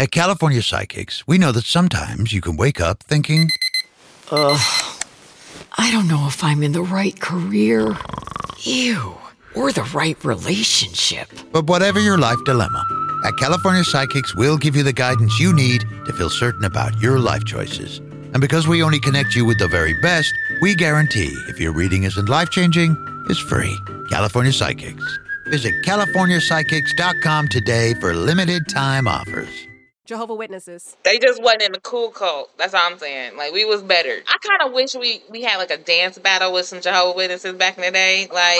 At California Psychics, we know that sometimes you can wake up thinking, I don't know if I'm in the right career. Ew. Or the right relationship. But whatever your life dilemma, at California Psychics, we'll give you the guidance you need to feel certain about your life choices. And because we only connect you with the very best, we guarantee if your reading isn't life-changing, it's free. California Psychics. Visit CaliforniaPsychics.com today for limited time offers. Jehovah's Witnesses. They just wasn't in the cool cult. That's all I'm saying. Like, we was better. I kind of wish we had like a dance battle with some Jehovah's Witnesses back in the day. Like,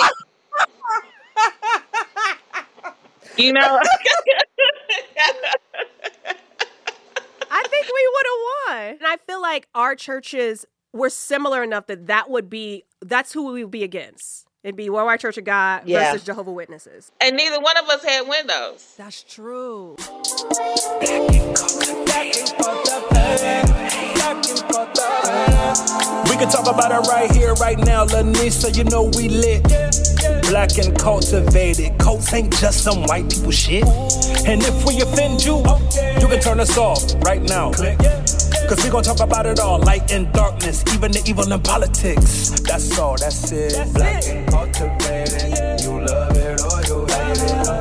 you know. I think we would have won. And I feel like our churches were similar enough that that's who we would be against. It'd be Worldwide Church of God versus Jehovah's Witnesses. And neither one of us had windows. That's true. We can talk about it right here, right now, Lanisa, you know we lit. Black and cultivated. Cults ain't just some white people shit. And if we offend you, you can turn us off right now. Cause we gon' talk about it all, light and darkness, even the evil in politics. That's all, that's it. Black and cultivated. You love it or you hate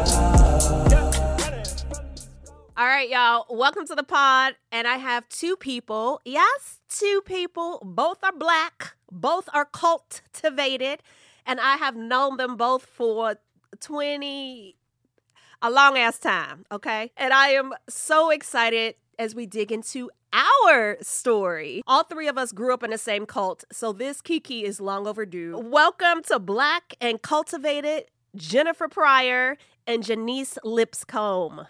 it. All right, y'all, welcome to the pod. And I have two people. Yes, two people. Both are black. Both are cultivated. And I have known them both for a long ass time, okay? And I am so excited as we dig into our story. All three of us grew up in the same cult, so this Kiki is long overdue. Welcome to Black and Cultivated, Jennifer Pryor and Janice Lipscomb.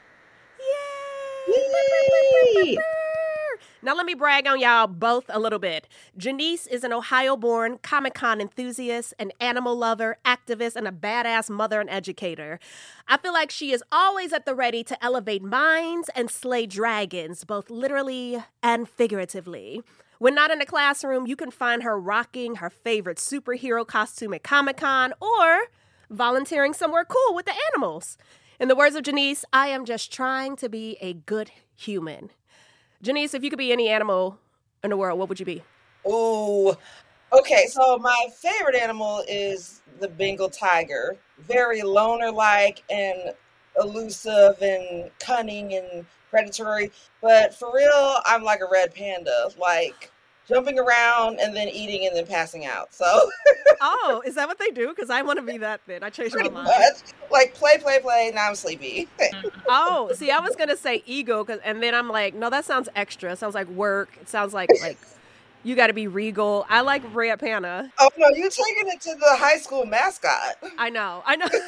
Yay! Now let me brag on y'all both a little bit. Janice is an Ohio-born Comic-Con enthusiast, an animal lover, activist, and a badass mother and educator. I feel like she is always at the ready to elevate minds and slay dragons, both literally and figuratively. When not in the classroom, you can find her rocking her favorite superhero costume at Comic-Con or volunteering somewhere cool with the animals. In the words of Janice, I am just trying to be a good human. Janice, if you could be any animal in the world, what would you be? Ooh, okay. So my favorite animal is the Bengal tiger. Very loner-like and elusive and cunning and predatory. But for real, I'm like a red panda, like jumping around and then eating and then passing out. So. Oh, is that what they do? Because I want to be that then. I changed my mind. Like play, now I'm sleepy. Oh, see, I was going to say ego, and then I'm like, no, that sounds extra. It sounds like work. It sounds like you got to be regal. I like red panda. Oh, no, you're taking it to the high school mascot. I know.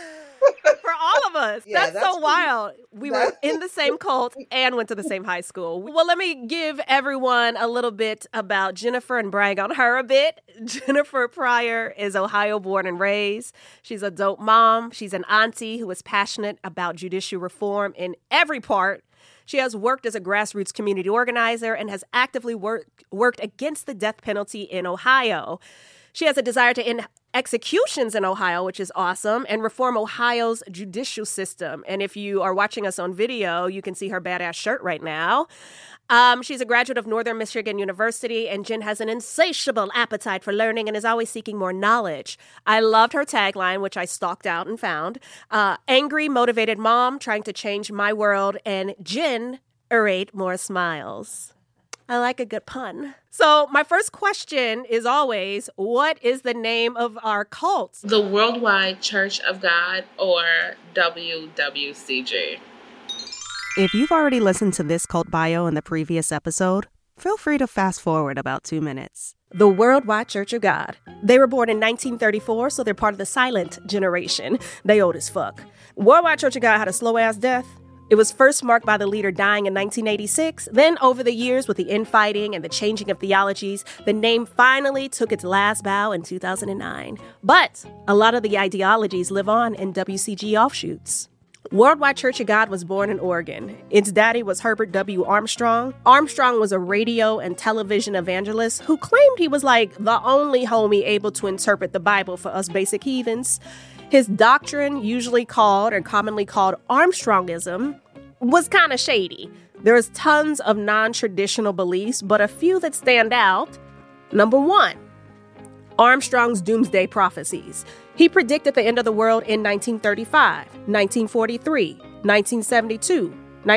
For all of us. Yeah, that's so wild. We were in the same cult and went to the same high school. Well, let me give everyone a little bit about Jennifer and brag on her a bit. Jennifer Pryor is Ohio born and raised. She's a dope mom. She's an auntie who is passionate about judicial reform in every part. She has worked as a grassroots community organizer and has actively worked against the death penalty in Ohio. She has a desire to end executions in Ohio, which is awesome, and reform Ohio's judicial system. And if you are watching us on video, you can see her badass shirt right now. She's a graduate of Northern Michigan University, and Jen has an insatiable appetite for learning and is always seeking more knowledge. I loved her tagline, which I stalked out and found. Angry, motivated mom trying to change my world, and generate more smiles. I like a good pun. So my first question is always, what is the name of our cult? The Worldwide Church of God, or WWCG. If you've already listened to this cult bio in the previous episode, feel free to fast forward about 2 minutes. The Worldwide Church of God. They were born in 1934, so they're part of the silent generation. They old as fuck. Worldwide Church of God had a slow-ass death. It was first marked by the leader dying in 1986. Then, over the years, with the infighting and the changing of theologies, the name finally took its last bow in 2009. But a lot of the ideologies live on in WCG offshoots. Worldwide Church of God was born in Oregon. Its daddy was Herbert W. Armstrong. Armstrong was a radio and television evangelist who claimed he was like the only homie able to interpret the Bible for us basic heathens. His doctrine, usually called or commonly called Armstrongism, was kind of shady. There's tons of non-traditional beliefs, but a few that stand out. Number 1, Armstrong's doomsday prophecies. He predicted the end of the world in 1935, 1943, 1972,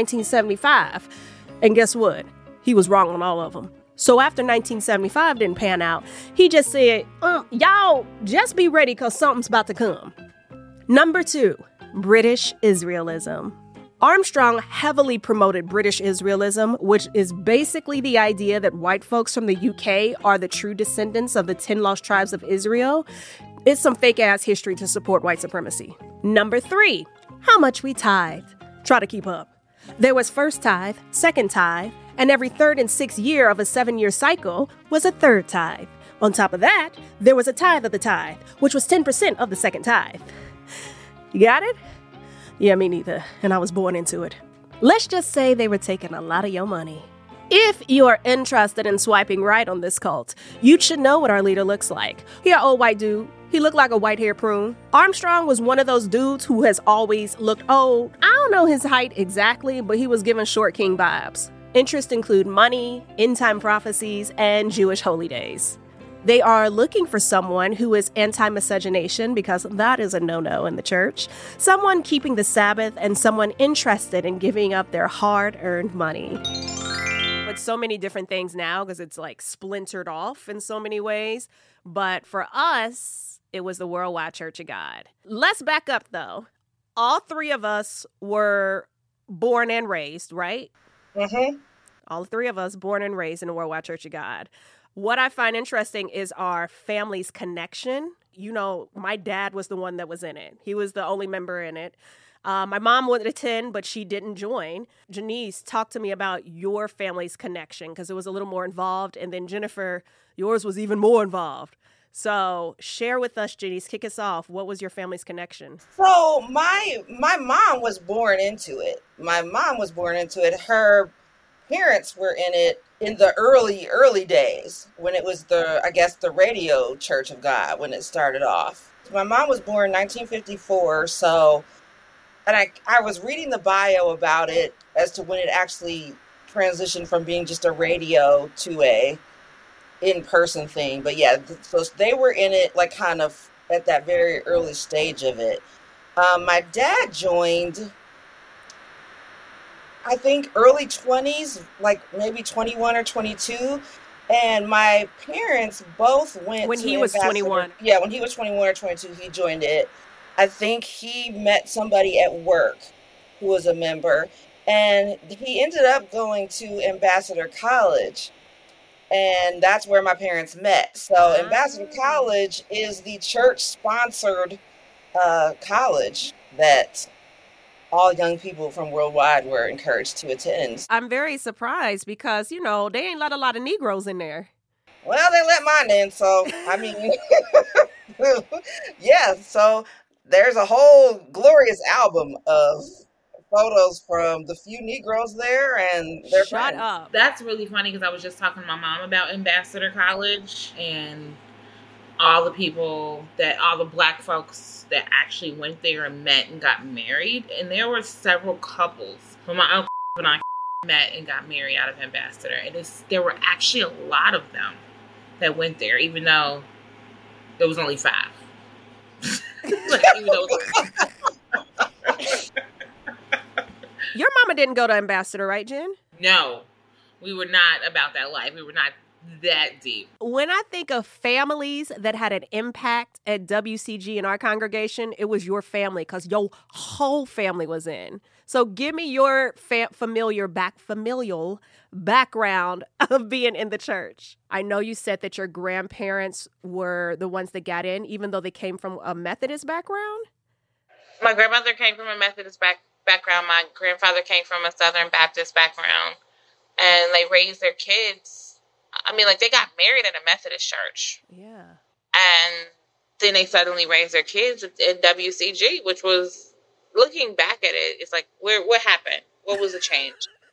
1975. And guess what? He was wrong on all of them. So after 1975 didn't pan out, he just said, y'all just be ready because something's about to come. Number 2, British Israelism. Armstrong heavily promoted British Israelism, which is basically the idea that white folks from the UK are the true descendants of the 10 lost tribes of Israel. It's some fake-ass history to support white supremacy. Number 3, how much we tithe. Try to keep up. There was first tithe, second tithe, and every third and sixth year of a 7-year cycle was a third tithe. On top of that, there was a tithe of the tithe, which was 10% of the second tithe. You got it? Yeah, me neither, and I was born into it. Let's just say they were taking a lot of your money. If you are interested in swiping right on this cult, you should know what our leader looks like. He an old white dude. He looked like a white-hair prune. Armstrong was one of those dudes who has always looked old. I don't know his height exactly, but he was giving Short King vibes. Interests include money, end-time prophecies, and Jewish holy days. They are looking for someone who is anti-miscegenation, because that is a no-no in the church, someone keeping the Sabbath, and someone interested in giving up their hard-earned money. But so many different things now because it's like splintered off in so many ways. But for us, it was the Worldwide Church of God. Let's back up, though. All 3 of us were born and raised, right? Mm-hmm. All 3 of us born and raised in the Worldwide Church of God. What I find interesting is our family's connection. You know, my dad was the one that was in it. He was the only member in it. My mom would attend, but she didn't join. Janice, talk to me about your family's connection, because it was a little more involved. And then Jennifer, yours was even more involved. So share with us, Janice, kick us off. What was your family's connection? So my mom was born into it. Her parents were in it in the early days when it was the radio Church of God when it started off. My mom was born in 1954, so, and I was reading the bio about it as to when it actually transitioned from being just a radio to a in-person thing. But yeah, so they were in it like kind of at that very early stage of it. My dad joined, I think, early 20s, like maybe 21 or 22. And my parents both went when to he was 21. Yeah, when he was 21 or 22, he joined it. I think he met somebody at work who was a member, and he ended up going to Ambassador College. And that's where my parents met. So Ambassador College is the church-sponsored college that all young people from Worldwide were encouraged to attend. I'm very surprised because, you know, they ain't let a lot of Negroes in there. Well, they let mine in, so, I mean, yeah, so there's a whole glorious album of photos from the few Negroes there and their friends. Shut up. That's really funny because I was just talking to my mom about Ambassador College and all the Black folks that actually went there and met and got married. And there were several couples when my uncle and I met and got married out of Ambassador. And there were actually a lot of them that went there, even though there was only 5. Your mama didn't go to Ambassador, right, Jen? No, we were not about that life. We were not that deep. When I think of families that had an impact at WCG in our congregation, it was your family because your whole family was in. So give me your familial background of being in the church. I know you said that your grandparents were the ones that got in, even though they came from a Methodist background? My grandmother came from a Methodist background. My grandfather came from a Southern Baptist background. And they raised their kids. I mean, like, they got married in a Methodist church. Yeah. And then they suddenly raised their kids in WCG, which was, looking back at it, it's like, what happened? What was the change?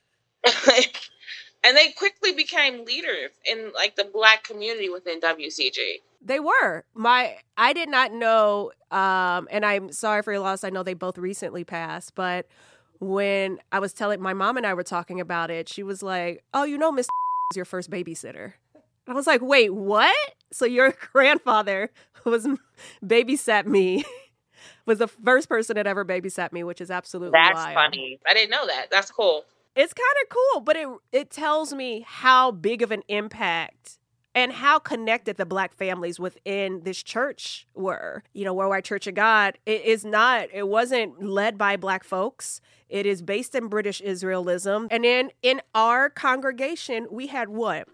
And they quickly became leaders in, like, the Black community within WCG. They were. I did not know, and I'm sorry for your loss. I know they both recently passed, but when I was telling my mom and I were talking about it, she was like, oh, you know, Miss is your first babysitter. I was like, wait, what? So your grandfather babysat me, was the first person that ever babysat me, which is absolutely wild. That's funny. I didn't know that. That's cool. It's kind of cool, but it tells me how big of an impact and how connected the Black families within this church were. You know, Worldwide Church of God, it wasn't led by Black folks. It is based in British Israelism. And then in our congregation, we had what?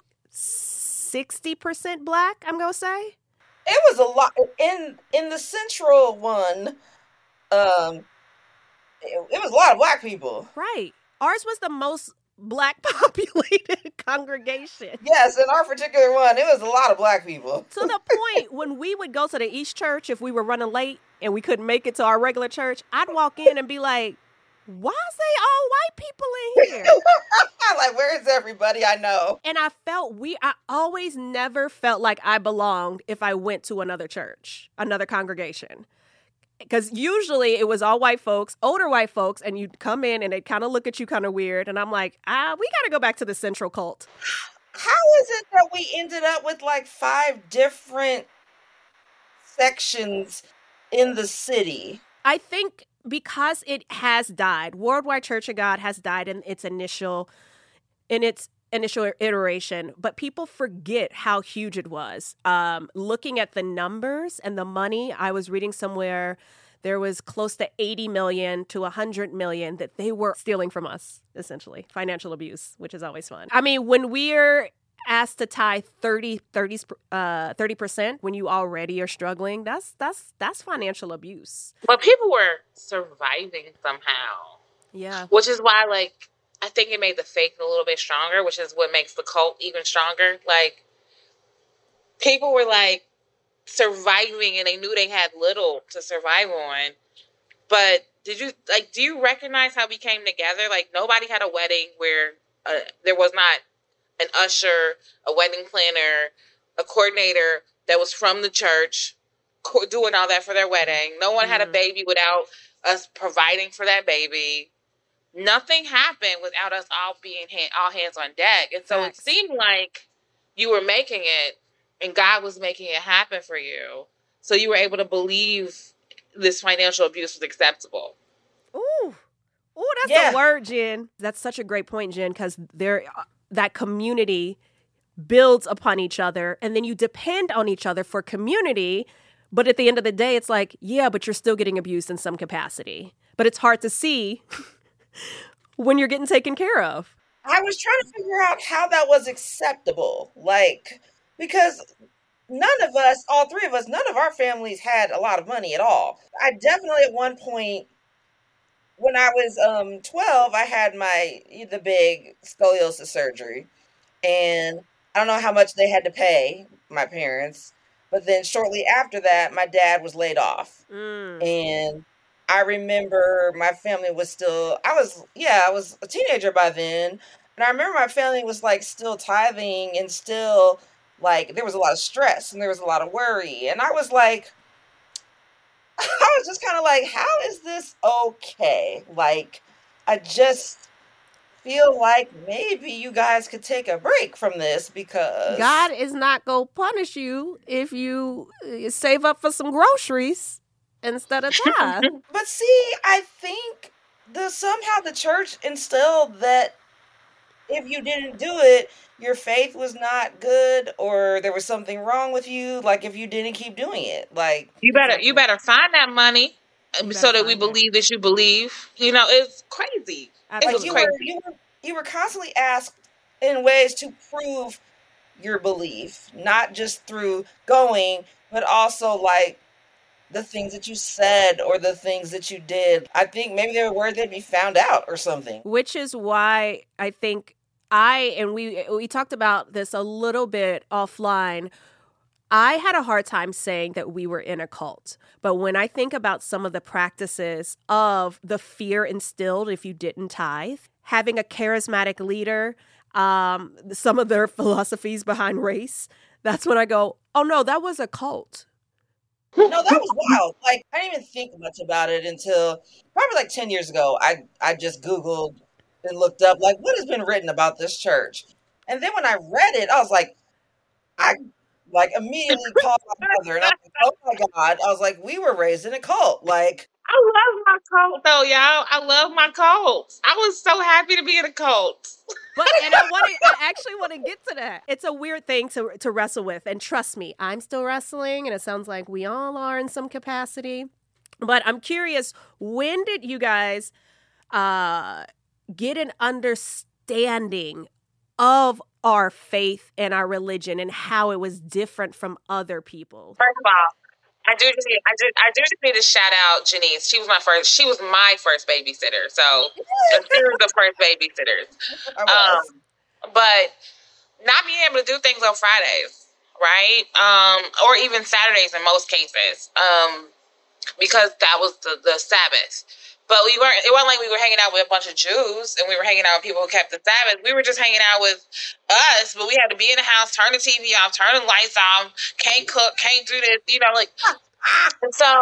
60% Black, I'm going to say? It was a lot. In the central one, it was a lot of Black people. Right. Ours was the most Black populated congregation. Yes, in our particular one, it was a lot of Black people. To the point when we would go to the East Church, if we were running late and we couldn't make it to our regular church, I'd walk in and be like, why is they all white people in here? Like, where is everybody I know? And I always never felt like I belonged if I went to another church, another congregation. Because usually it was all white folks, older white folks, and you'd come in and they'd kind of look at you kind of weird. And I'm like, we got to go back to the central cult. How is it that we ended up with like 5 different sections in the city? I think because it has died. Worldwide Church of God has died in its initial iteration, but people forget how huge it was. Looking at the numbers and the money, I was reading somewhere there was close to 80 million to 100 million that they were stealing from us, essentially. Financial abuse, which is always fun. I mean, when we're asked to tithe 30% when you already are struggling, that's financial abuse. But people were surviving somehow. Yeah. Which is why, like, I think it made the faith a little bit stronger, which is what makes the cult even stronger. Like, people were, like, surviving, and they knew they had little to survive on. But do you recognize how we came together? Like, nobody had a wedding where there was not an usher, a wedding planner, a coordinator that was from the church doing all that for their wedding. No one had a baby without us providing for that baby. Nothing happened without us all being all hands on deck. And so It seemed like you were making it and God was making it happen for you. So you were able to believe this financial abuse was acceptable. Ooh, that's the word, Jen. That's such a great point, Jen, because that community builds upon each other, and then you depend on each other for community. But at the end of the day, it's like, yeah, but you're still getting abused in some capacity. But it's hard to see when you're getting taken care of. I was trying to figure out how that was acceptable. Like, because all 3 of us, none of our families had a lot of money at all. I definitely at one point, when I was 12, I had the big scoliosis surgery. And I don't know how much they had to pay, my parents. But then shortly after that, my dad was laid off. And I remember my family was I was a teenager by then. And I remember my family was like still tithing and still like there was a lot of stress and there was a lot of worry. And I was like, I was just kind of like, how is this okay? Like, I just feel like maybe you guys could take a break from this because God is not going to punish you if you save up for some groceries instead of tithe. But see, I think somehow the church instilled that if you didn't do it, your faith was not good or there was something wrong with you. Like if you didn't keep doing it, like you better find that money so that we believe that you believe. You know, it's crazy. It was crazy. You were constantly asked in ways to prove your belief, not just through going, but also like the things that you said or the things that you did. I think maybe they were worried they'd be found out or something. Which is why I think we talked about this a little bit offline. I had a hard time saying that we were in a cult. But when I think about some of the practices of the fear instilled if you didn't tithe, having a charismatic leader, some of their philosophies behind race, that's when I go, oh no, that was a cult. No, that was wild. Like, I didn't even think much about it until probably like 10 years ago. I just Googled and looked up, like, what has been written about this church? And then when I read it, I was like, I like immediately called my mother and I was like, oh my God. I was like, we were raised in a cult. Like, I love my cult though, y'all. I love my cult. I was so happy to be in a cult. But I actually want to get to that. It's a weird thing to wrestle with. And trust me, I'm still wrestling, and it sounds like we all are in some capacity. But I'm curious, when did you guys get an understanding of our faith and our religion and how it was different from other people? First of all, I do just need to shout out Janice. She was my first babysitter. So she was the first babysitters. But not being able to do things on Fridays, right? Or even Saturdays in most cases, because that was the Sabbath. But it wasn't like we were hanging out with a bunch of Jews and we were hanging out with people who kept the Sabbath. We were just hanging out with us, but we had to be in the house, turn the TV off, turn the lights off, can't cook, can't do this, like. And so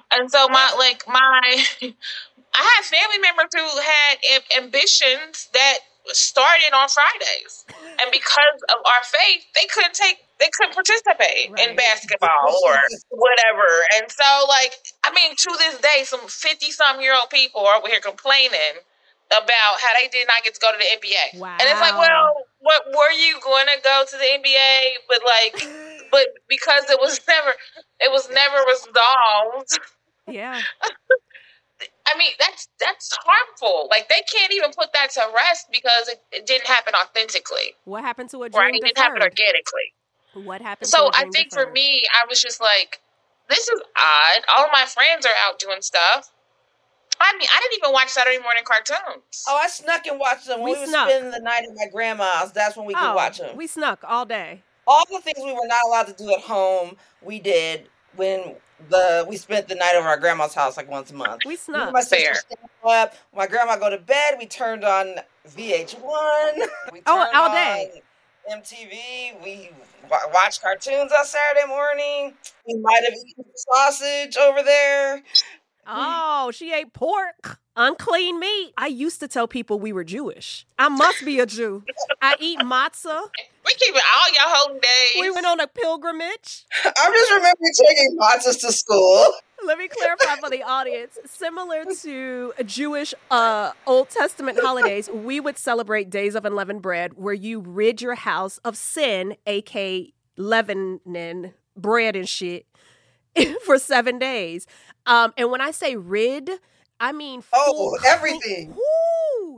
I had family members who had ambitions that started on Fridays, and because of our faith, they couldn't participate in basketball or whatever. And so, to this day, some 50-some-year-old people are over here complaining about how they did not get to go to the NBA. Wow. And it's like, well, what were you going to go to the NBA? But because it was never resolved. Yeah. I mean, that's harmful. Like, they can't even put that to rest because it didn't happen authentically. What happened to a dream Right? It didn't happen organically. What happened? So I think for me, I was just like, this is odd. All of my friends are out doing stuff. I mean, I didn't even watch Saturday morning cartoons. Oh, I snuck and watched them. We would spend the night at my grandma's. That's when we could watch them. We snuck all day. All the things we were not allowed to do at home, we did when we spent the night over our grandma's house like once a month. We snuck. My sister stayed up. My grandma go to bed. We turned on VH1. We turned all day. MTV. We watched cartoons on Saturday morning. We might have eaten sausage over there. Oh, she ate pork. Unclean meat. I used to tell people we were Jewish. I must be a Jew. I eat matzah. We keep it all your holy days. We went on a pilgrimage. I just remember taking matzahs to school. Let me clarify for the audience. Similar to Jewish Old Testament holidays, we would celebrate Days of Unleavened Bread, where you rid your house of sin, aka leavening bread and shit, for 7 days. And when I say rid, I mean everything. Woo!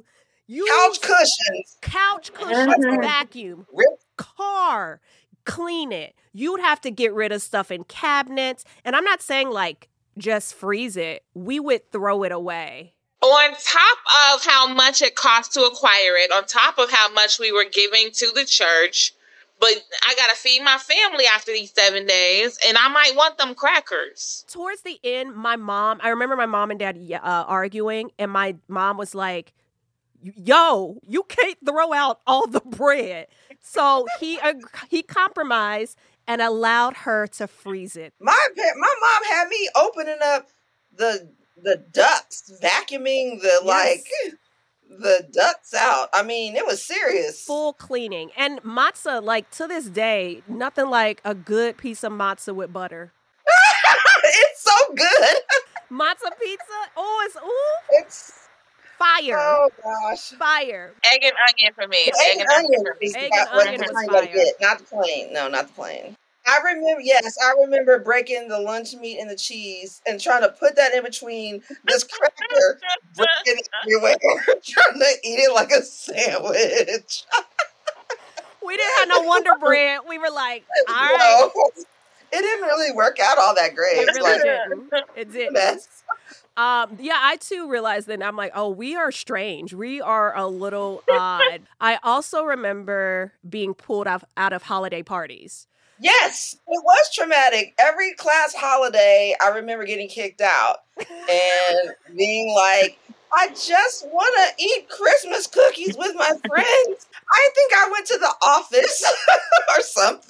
Couch cushions, vacuum, car, clean it. You'd have to get rid of stuff in cabinets. And I'm not saying just freeze it. We would throw it away. On top of how much it cost to acquire it, on top of how much we were giving to the church, but I got to feed my family after these 7 days, and I might want them crackers. Towards the end, I remember my mom and dad arguing, and my mom was like, yo, you can't throw out all the bread. So he compromised and allowed her to freeze it. My mom had me opening up the ducts, vacuuming the ducts out. I mean, it was serious. Full cleaning. And matzah, to this day, nothing like a good piece of matzah with butter. It's so good. Matzah pizza? It's fire. Oh, gosh. Fire. Egg and onion for me. Egg and onion was fire. Not the plain. No, not the plain. I remember breaking the lunch meat and the cheese and trying to put that in between this cracker, breaking it everywhere, trying to eat it like a sandwich. We didn't have no Wonder Bread. We were like, all right. It didn't really work out all that great. It really didn't. It didn't. I too realized then, I'm like, oh, we are strange. We are a little odd. I also remember being pulled out of holiday parties. Yes, it was traumatic. Every class holiday, I remember getting kicked out and being like, I just want to eat Christmas cookies with my friends. I think I went to the office or something.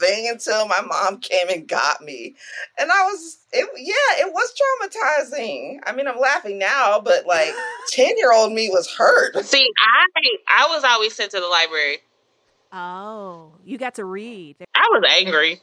laughing until my mom came and got me. And it was traumatizing. I mean, I'm laughing now, but like 10-year-old me was hurt. See, I was always sent to the library. Oh, you got to read. I was angry.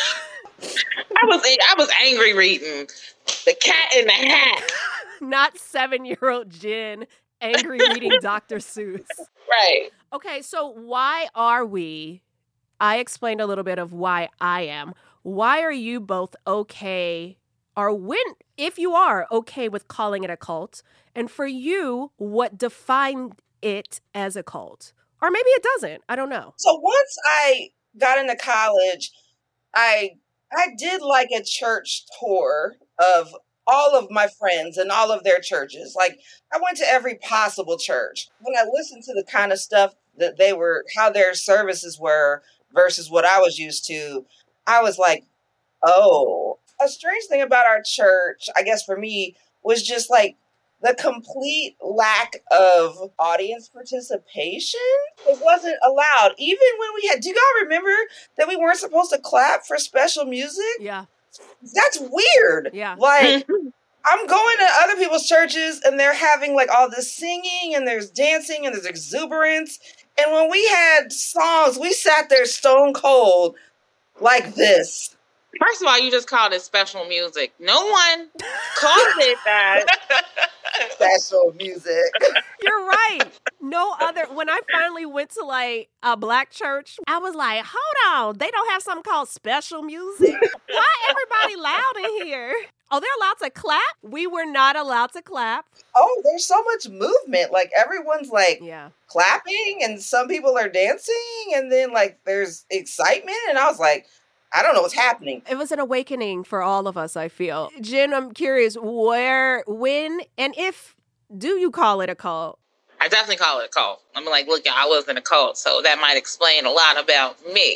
I was angry reading The Cat in the Hat. Not 7-year-old Jen angry reading Dr. Seuss. Right. Okay, so why are we? I explained a little bit of why I am. Why are you both okay, or if you are okay with calling it a cult? And for you, what defined it as a cult? Or maybe it doesn't. I don't know. So once I got into college, I did like a church tour of all of my friends and all of their churches. Like, I went to every possible church. When I listened to the kind of stuff that how their services were versus what I was used to, I was like, oh. A strange thing about our church, I guess for me, was just like the complete lack of audience participation. It wasn't allowed. Even when do you guys remember that we weren't supposed to clap for special music? Yeah. That's weird. Yeah. Like, I'm going to other people's churches and they're having like all this singing and there's dancing and there's exuberance. And when we had songs, we sat there stone cold like this. First of all, you just called it special music. No one called it that. Special music. You're right. No other. When I finally went to like a black church, I was like, hold on. They don't have something called special music? Why everybody loud in here? Oh, they're allowed to clap? We were not allowed to clap. Oh, there's so much movement. Like, everyone's like clapping and some people are dancing and then like there's excitement. And I was like, I don't know what's happening. It was an awakening for all of us, I feel. Jen, I'm curious, when, and if, do you call it a cult? I definitely call it a cult. I'm like, look, I was in a cult, so that might explain a lot about me.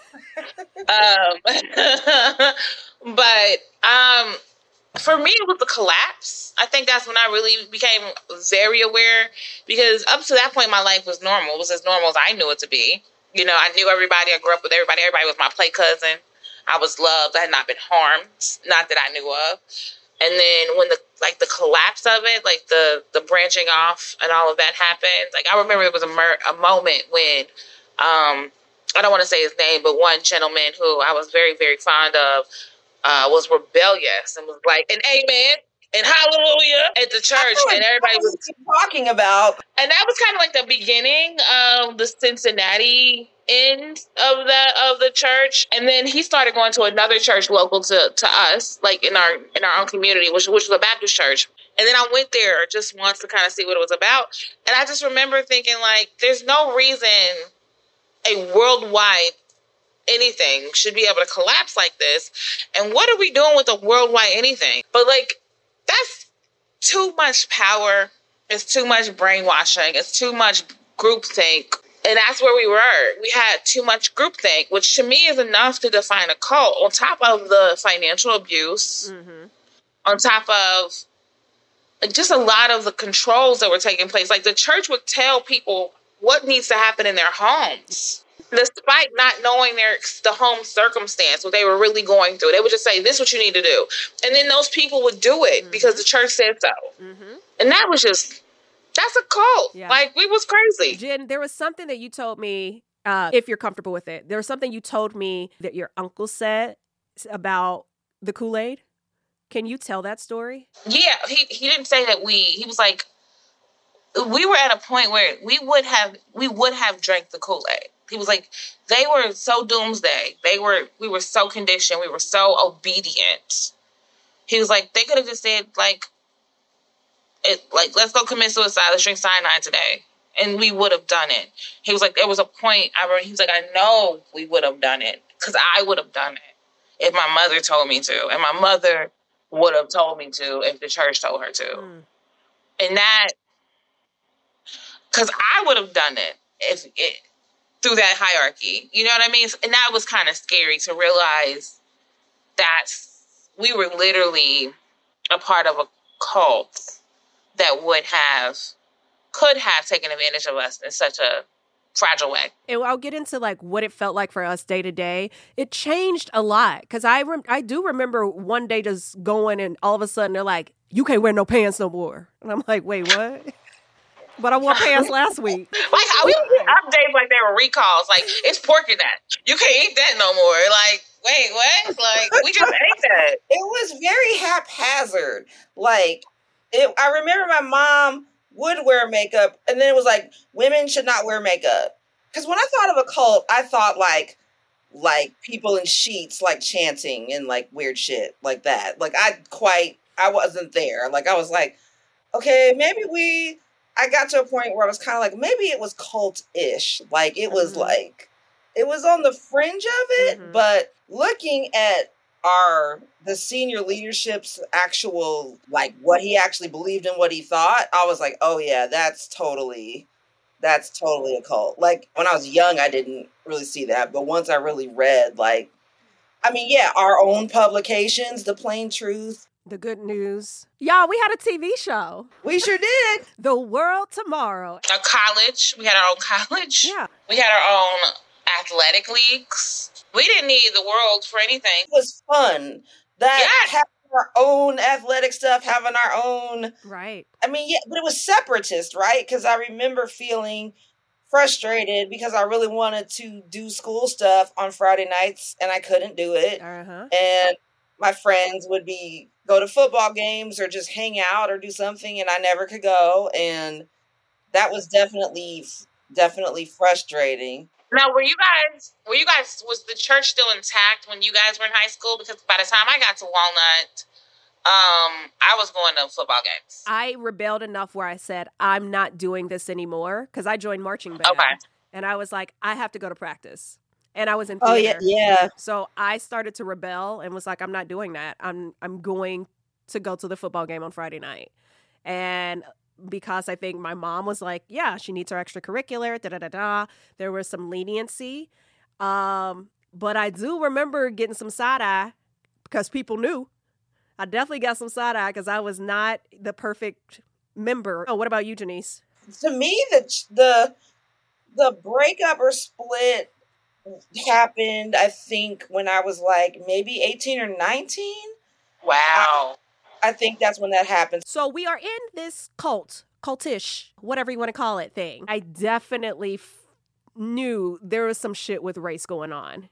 But for me, it was the collapse. I think that's when I really became very aware, because up to that point, my life was normal. It was as normal as I knew it to be. You know, I knew everybody. I grew up with everybody. Everybody was my play cousin. I was loved. I had not been harmed, not that I knew of. And then when the collapse of it, like the branching off and all of that happened, like I remember there was a moment when, I don't want to say his name, but one gentleman who I was very, very fond of was rebellious and was like, an amen and hallelujah at the church, and everybody was talking about. And that was kind of like the beginning of the Cincinnati end of the church. And then he started going to another church local to us, like in our own community, which was a Baptist church. And then I went there just once to kind of see what it was about. And I just remember thinking, like, there's no reason a worldwide anything should be able to collapse like this. And what are we doing with a worldwide anything? But like, that's too much power. It's too much brainwashing. It's too much groupthink. And that's where we were. We had too much groupthink, which to me is enough to define a cult, on top of the financial abuse, on top of just a lot of the controls that were taking place. Like, the church would tell people what needs to happen in their homes, despite not knowing the home circumstance, what they were really going through. They would just say, this is what you need to do. And then those people would do it because the church said so. And that was just, that's a cult. Yeah. Like, we was crazy. Jen, there was something that you told me, if you're comfortable with it, there was something you told me that your uncle said about the Kool-Aid. Can you tell that story? Yeah, he didn't say that he was like, we were at a point where we would have drank the Kool-Aid. He was like, they were so doomsday. We were so conditioned. We were so obedient. He was like, they could have just said, like, let's go commit suicide. Let's drink cyanide today. And we would have done it. He was like, there was a point, he was like, I know we would have done it because I would have done it if my mother told me to. And my mother would have told me to if the church told her to. And that, because I would have done it through that hierarchy. You know what I mean? And that was kind of scary to realize that we were literally a part of a cult that could have taken advantage of us in such a fragile way. And I'll get into like what it felt like for us day to day. It changed a lot because I do remember one day just going and all of a sudden they're like, you can't wear no pants no more. And I'm like, wait, what? But I wore pants last week. Like how we get updates like they were recalls. Like, it's pork in that. You can't eat that no more. Like, wait, what? Like, we just ate that. It was very haphazard. Like, I remember my mom would wear makeup, and then it was like, women should not wear makeup. Because when I thought of a cult, I thought like people in sheets, like chanting and like weird shit like that. Like, I wasn't there. Like, I was like, okay, maybe I got to a point where I was kind of like, maybe it was cult-ish. Like, it was like, it was on the fringe of it, but looking at the senior leadership's actual, like, what he actually believed and what he thought, I was like, oh yeah, that's totally a cult. Like, when I was young, I didn't really see that, but once I really read, like, I mean, yeah, our own publications, The Plain Truth, The Good News. Y'all, we had a TV show. We sure did. The World Tomorrow. A college. We had our own college. Yeah. We had our own athletic leagues. We didn't need the world for anything. It was fun. Having our own athletic stuff, having our own... Right. I mean, yeah, but it was separatist, right? Because I remember feeling frustrated because I really wanted to do school stuff on Friday nights and I couldn't do it. And my friends would go to football games or just hang out or do something, and I never could go. And that was definitely frustrating. Now, was the church still intact when you guys were in high school? Because by the time I got to Walnut, I was going to football games. I rebelled enough where I said, I'm not doing this anymore, because I joined marching band. Okay. And I was like, I have to go to practice. And I was in theater. Oh, yeah. So I started to rebel and was like, I'm not doing that. I'm going to go to the football game on Friday night. And because I think my mom was like, yeah, she needs her extracurricular, da-da-da-da. There was some leniency. But I do remember getting some side-eye because people knew. I definitely got some side-eye because I was not the perfect member. Oh, what about you, Janice? To me, the breakup or split happened, I think, when I was like maybe 18 or 19. Wow. I think that's when that happened. So we are in this cultish, whatever you want to call it thing. I definitely knew there was some shit with race going on.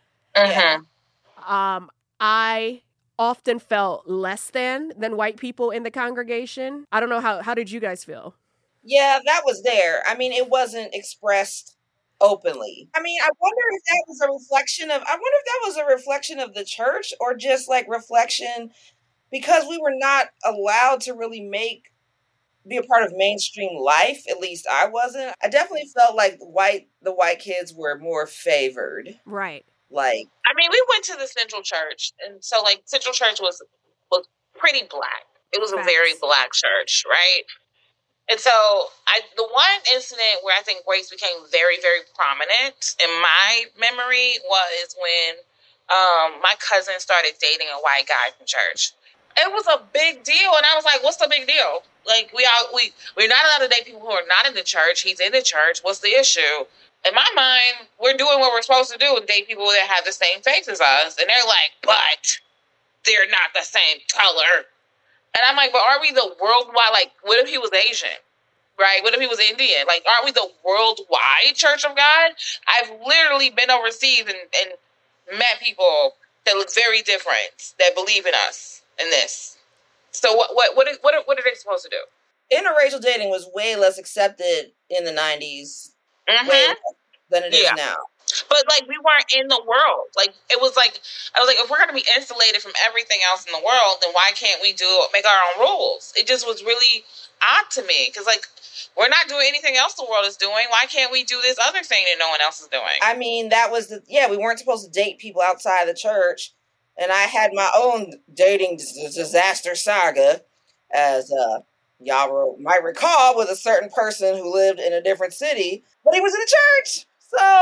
I often felt less than white people in the congregation. I don't know, how did you guys feel? Yeah, that was there. I mean, it wasn't expressed openly. I mean, I wonder if that was a reflection of the church or just like reflection because we were not allowed to really be a part of mainstream life. At least I wasn't. I definitely felt like the white kids were more favored. Right. Like, I mean, we went to the Central Church, and so like Central Church was pretty black. It was a very black church, right? And so the one incident where I think race became very, very prominent in my memory was when my cousin started dating a white guy from church. It was a big deal, and I was like, "What's the big deal? Like, we're not allowed to date people who are not in the church. He's in the church. What's the issue?" In my mind, we're doing what we're supposed to do and date people that have the same face as us, and they're like, "But they're not the same color." And I'm like, "But are we the worldwide? Like, what if he was Asian?" Right? What if he was Indian? Like, aren't we the worldwide Church of God? I've literally been overseas and met people that look very different that believe in us in this. So what are they supposed to do? Interracial dating was way less accepted in the 90s than it is now. But like, we weren't in the world. Like, it was like, I was like, if we're going to be insulated from everything else in the world, then why can't we make our own rules? It just was really odd to me because like, we're not doing anything else the world is doing. Why can't we do this other thing that no one else is doing? I mean, that was we weren't supposed to date people outside the church. And I had my own dating disaster saga, as y'all might recall, with a certain person who lived in a different city, but he was in the church. So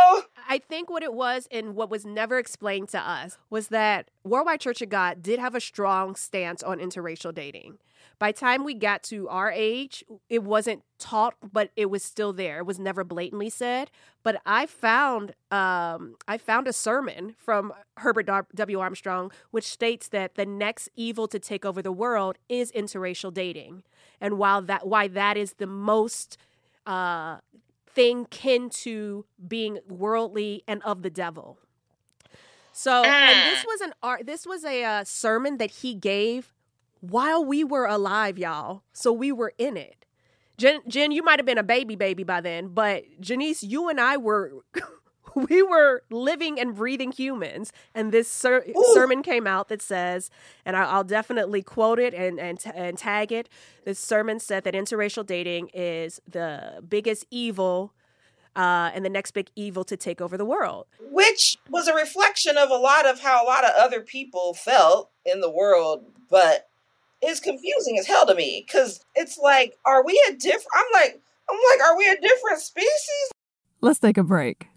I think what it was and what was never explained to us was that Worldwide Church of God did have a strong stance on interracial dating. By the time we got to our age, it wasn't taught, but it was still there. It was never blatantly said. But I found a sermon from Herbert W. Armstrong, which states that the next evil to take over the world is interracial dating, and why that is the most thing kin to being worldly and of the devil. So, and this was a sermon that he gave while we were alive, y'all. So we were in it. Jen, you might have been a baby by then, but Janice, you and I were, we were living and breathing humans. And this sermon came out that says, and I'll definitely quote it and tag it. This sermon said that interracial dating is the biggest evil and the next big evil to take over the world. Which was a reflection of how a lot of other people felt in the world, but it's confusing as hell to me because it's like, are we a different? I'm like, are we a different species? Let's take a break.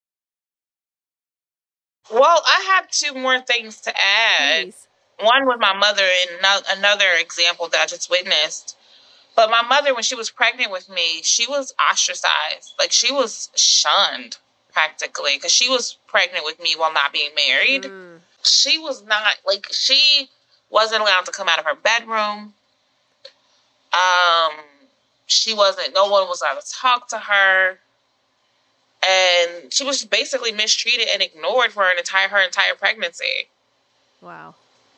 Well, I have two more things to add. Please. One with my mother and another example that I just witnessed. But my mother, when she was pregnant with me, she was ostracized. Like, she was shunned practically because she was pregnant with me while not being married. She was not, she wasn't allowed to come out of her bedroom. No one was allowed to talk to her. And she was basically mistreated and ignored for her entire pregnancy. Wow.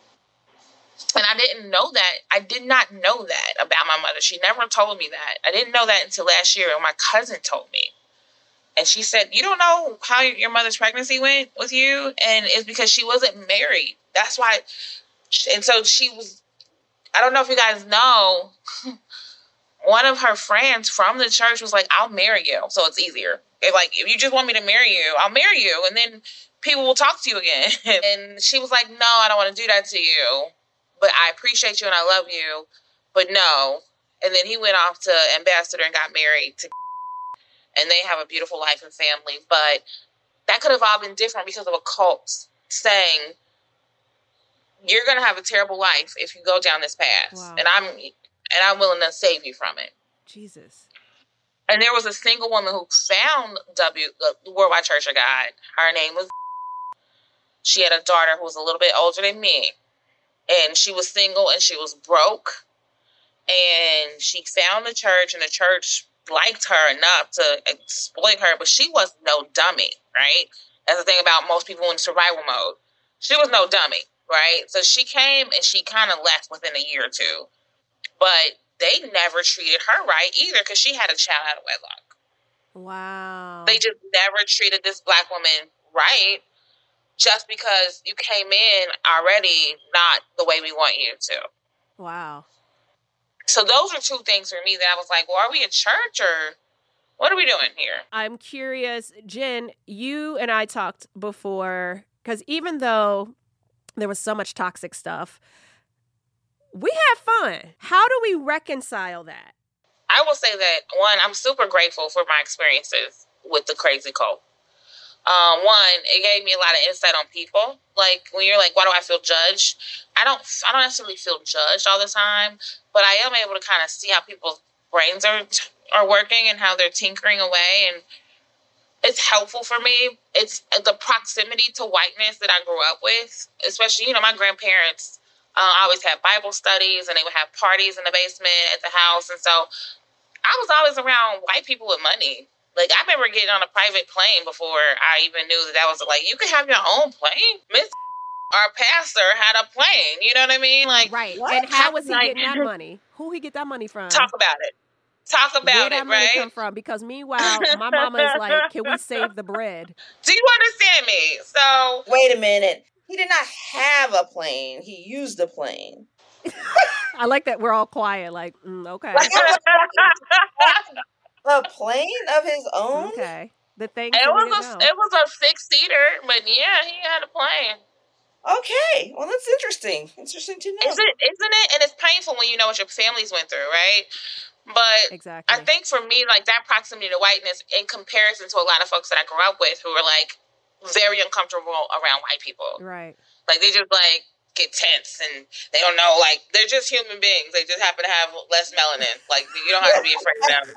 And I didn't know that. I did not know that about my mother. She never told me that. I didn't know that until last year when my cousin told me. And she said, you don't know how your mother's pregnancy went with you? And it's because she wasn't married. That's why. And so she was, I don't know if you guys know, one of her friends from the church was like, I'll marry you, so it's easier. If you just want me to marry you, I'll marry you, and then people will talk to you again. And she was like, no, I don't want to do that to you, but I appreciate you and I love you, but no. And then he went off to Ambassador and got married to, and they have a beautiful life and family. But that could have all been different because of a cult saying, you're going to have a terrible life if you go down this path. Wow. And I'm willing to save you from it. Jesus. And there was a single woman who found the Worldwide Church of God. Her name was. She had a daughter who was a little bit older than me. And she was single and she was broke. And she found the church, and the church liked her enough to exploit her. But she was no dummy, right? That's the thing about most people in survival mode. She was no dummy, right? So she came and she kind of left within a year or two. But they never treated her right either because she had a child out of wedlock. Wow. They just never treated this Black woman right just because you came in already not the way we want you to. Wow. So those are two things for me that I was like, well, are we a church or what are we doing here? I'm curious, Jen, you and I talked before because even though there was so much toxic stuff, we had fun. How do we reconcile that? I will say that, one, I'm super grateful for my experiences with the crazy cult. One, it gave me a lot of insight on people. Like, when you're like, why do I feel judged? I don't necessarily feel judged all the time, but I am able to kind of see how people's brains are working and how they're tinkering away. And it's helpful for me. It's the proximity to whiteness that I grew up with, especially, my grandparents always had Bible studies, and they would have parties in the basement at the house. And so I was always around white people with money. Like, I remember getting on a private plane before I even knew that was like, you can have your own plane? Miss, our pastor had a plane. You know what I mean? Like, right. What? And how was he getting that money? Who he get that money from? Talk about it. Where that money come from? Because meanwhile, my mama is like, can we save the bread? Do you understand me? So wait a minute. He did not have a plane. He used a plane. I like that we're all quiet. Like, okay. A plane of his own? Okay. The thing. It was a 6-seater, but yeah, he had a plane. Okay, well, that's interesting. Interesting to know. Isn't it? And it's painful when you know what your families went through, right? But exactly. I think for me, like that proximity to whiteness, in comparison to a lot of folks that I grew up with, who were like very uncomfortable around white people, right? Like they just like get tense and they don't know, like they're just human beings. They just happen to have less melanin. Like you don't have to be afraid of them.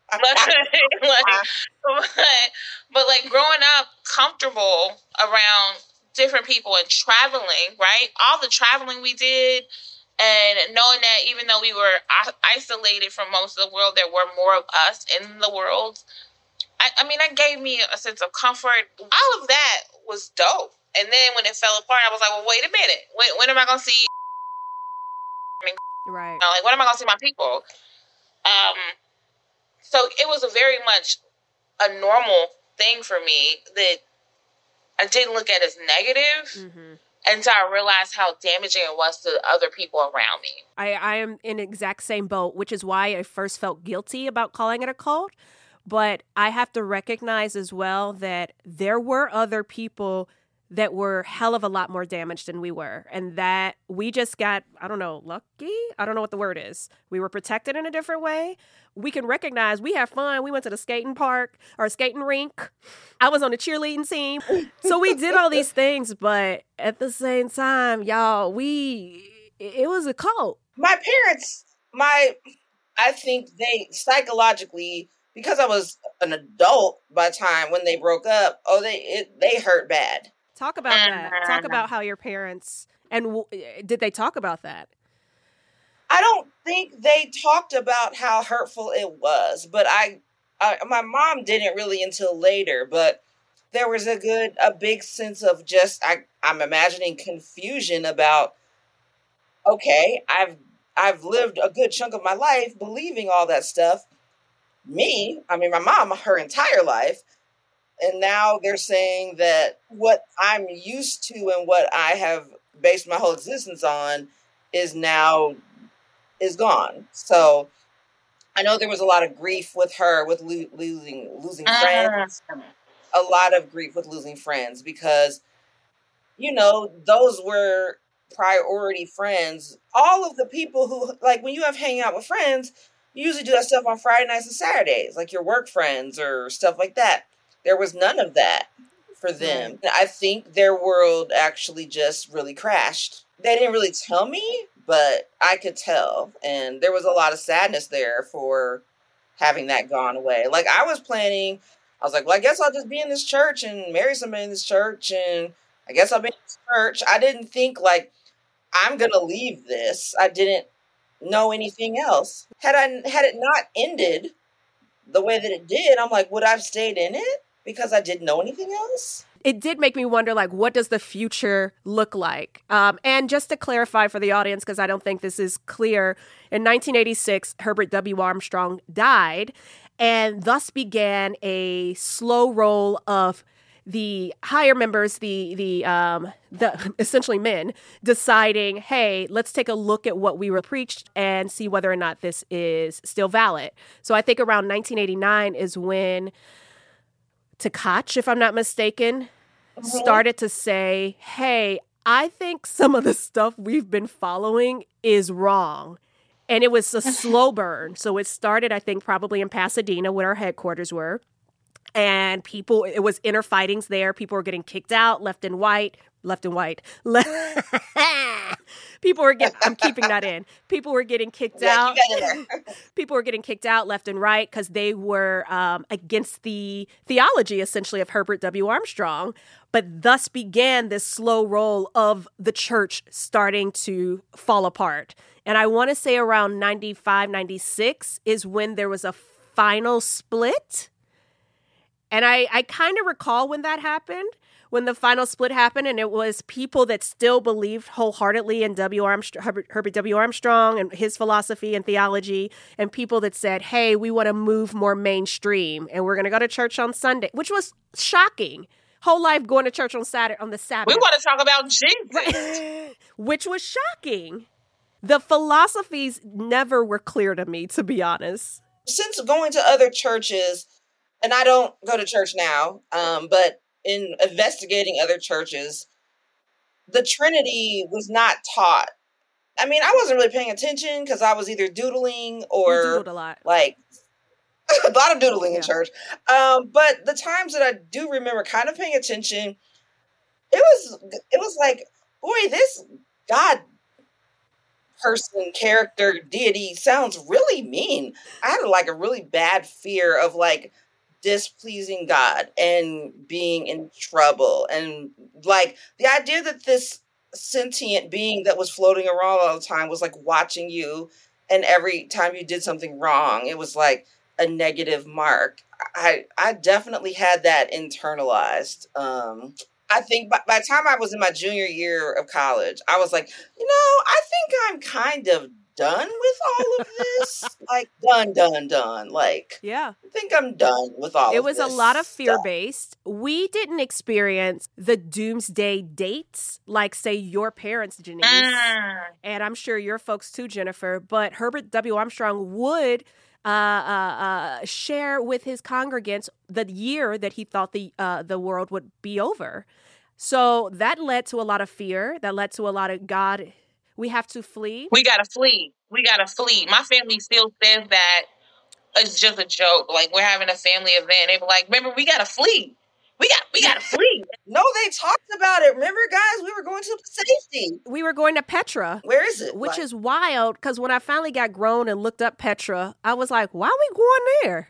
But like growing up comfortable around different people and traveling, right? All the traveling we did, and knowing that even though we were isolated from most of the world, there were more of us in the world. I mean, that gave me a sense of comfort. All of that was dope. And then when it fell apart, I was like, well, wait a minute. When am I going to see? Right. You know, like, when am I going to see my people? So it was a very much a normal thing for me that I didn't look at as negative until I realized how damaging it was to other people around me. I am in the exact same boat, which is why I first felt guilty about calling it a cult. But I have to recognize as well that there were other people that were hell of a lot more damaged than we were. And that we just got, I don't know, lucky? I don't know what the word is. We were protected in a different way. We can recognize we had fun. We went to the skating park or skating rink. I was on the cheerleading team. So we did all these things. But at the same time, y'all, it was a cult. My parents, I think they psychologically, because I was an adult by the time when they broke up, they hurt bad. Talk about that. Talk about how your parents, and did they talk about that? I don't think they talked about how hurtful it was, but my mom didn't really until later, but there was a big sense of just, I'm imagining confusion about, okay, I've lived a good chunk of my life believing all that stuff. My mom, her entire life. And now they're saying that what I'm used to and what I have based my whole existence on is gone. So I know there was a lot of grief with her with losing friends. A lot of grief with losing friends because, those were priority friends. All of the people who, like, when you have hanging out with friends, you usually do that stuff on Friday nights and Saturdays, like your work friends or stuff like that. There was none of that for them. Right. I think their world actually just really crashed. They didn't really tell me, but I could tell. And there was a lot of sadness there for having that gone away. Like I was like, well, I guess I'll just be in this church and marry somebody in this church. And I guess I'll be in this church. I didn't think like, I'm going to leave this. I didn't know anything else. Had it not ended the way that it did, I'm like, would I have stayed in it? Because I didn't know anything else? It did make me wonder, like, what does the future look like? And just to clarify for the audience, because I don't think this is clear, in 1986, Herbert W. Armstrong died, and thus began a slow roll of the higher members, the essentially men, deciding, hey, let's take a look at what we were preached and see whether or not this is still valid. So I think around 1989 is when Tkach, if I'm not mistaken, started to say, hey, I think some of the stuff we've been following is wrong. And it was a slow burn. So it started, I think, probably in Pasadena, where our headquarters were. And it was inner fightings there. People were getting kicked out, left and white. People were I'm keeping that in. People were getting kicked out. People were getting kicked out left and right because they were against the theology, essentially, of Herbert W. Armstrong. But thus began this slow roll of the church starting to fall apart. And I want to say around 95, 96 is when there was a final split. And I kind of recall when that happened, when the final split happened, and it was people that still believed wholeheartedly in Herbert W. Armstrong and his philosophy and theology, and people that said, hey, we want to move more mainstream, and we're going to go to church on Sunday, which was shocking. Whole life going to church on the Sabbath. We want to talk about Jesus. Which was shocking. The philosophies never were clear to me, to be honest. Since going to other churches, and I don't go to church now, but in investigating other churches, the Trinity was not taught. I mean, I wasn't really paying attention because I was either doodling or you doodled a lot. Like a lot of doodling in church. But the times that I do remember kind of paying attention, it was like, boy, this God person, character, deity sounds really mean. I had like a really bad fear of like displeasing God and being in trouble. And like the idea that this sentient being that was floating around all the time was like watching you, and every time you did something wrong, it was like a negative mark. I definitely had that internalized. I think by the time I was in my junior year of college, I was like, I think I'm kind of done with all of this. Like, done. Like, yeah. I think I'm done with all of this. It was a lot of fear-based. We didn't experience the doomsday dates like, say, your parents, Janice. And I'm sure your folks too, Jennifer. But Herbert W. Armstrong would share with his congregants the year that he thought the world would be over. So that led to a lot of fear. That led to a lot of God. We have to flee. We gotta flee. My family still says that it's just a joke. Like, we're having a family event. They were like, remember, we gotta flee. We gotta flee. No, they talked about it. Remember, guys, we were going to safety. We were going to Petra. Where is it? Which is wild, because when I finally got grown and looked up Petra, I was like, why are we going there?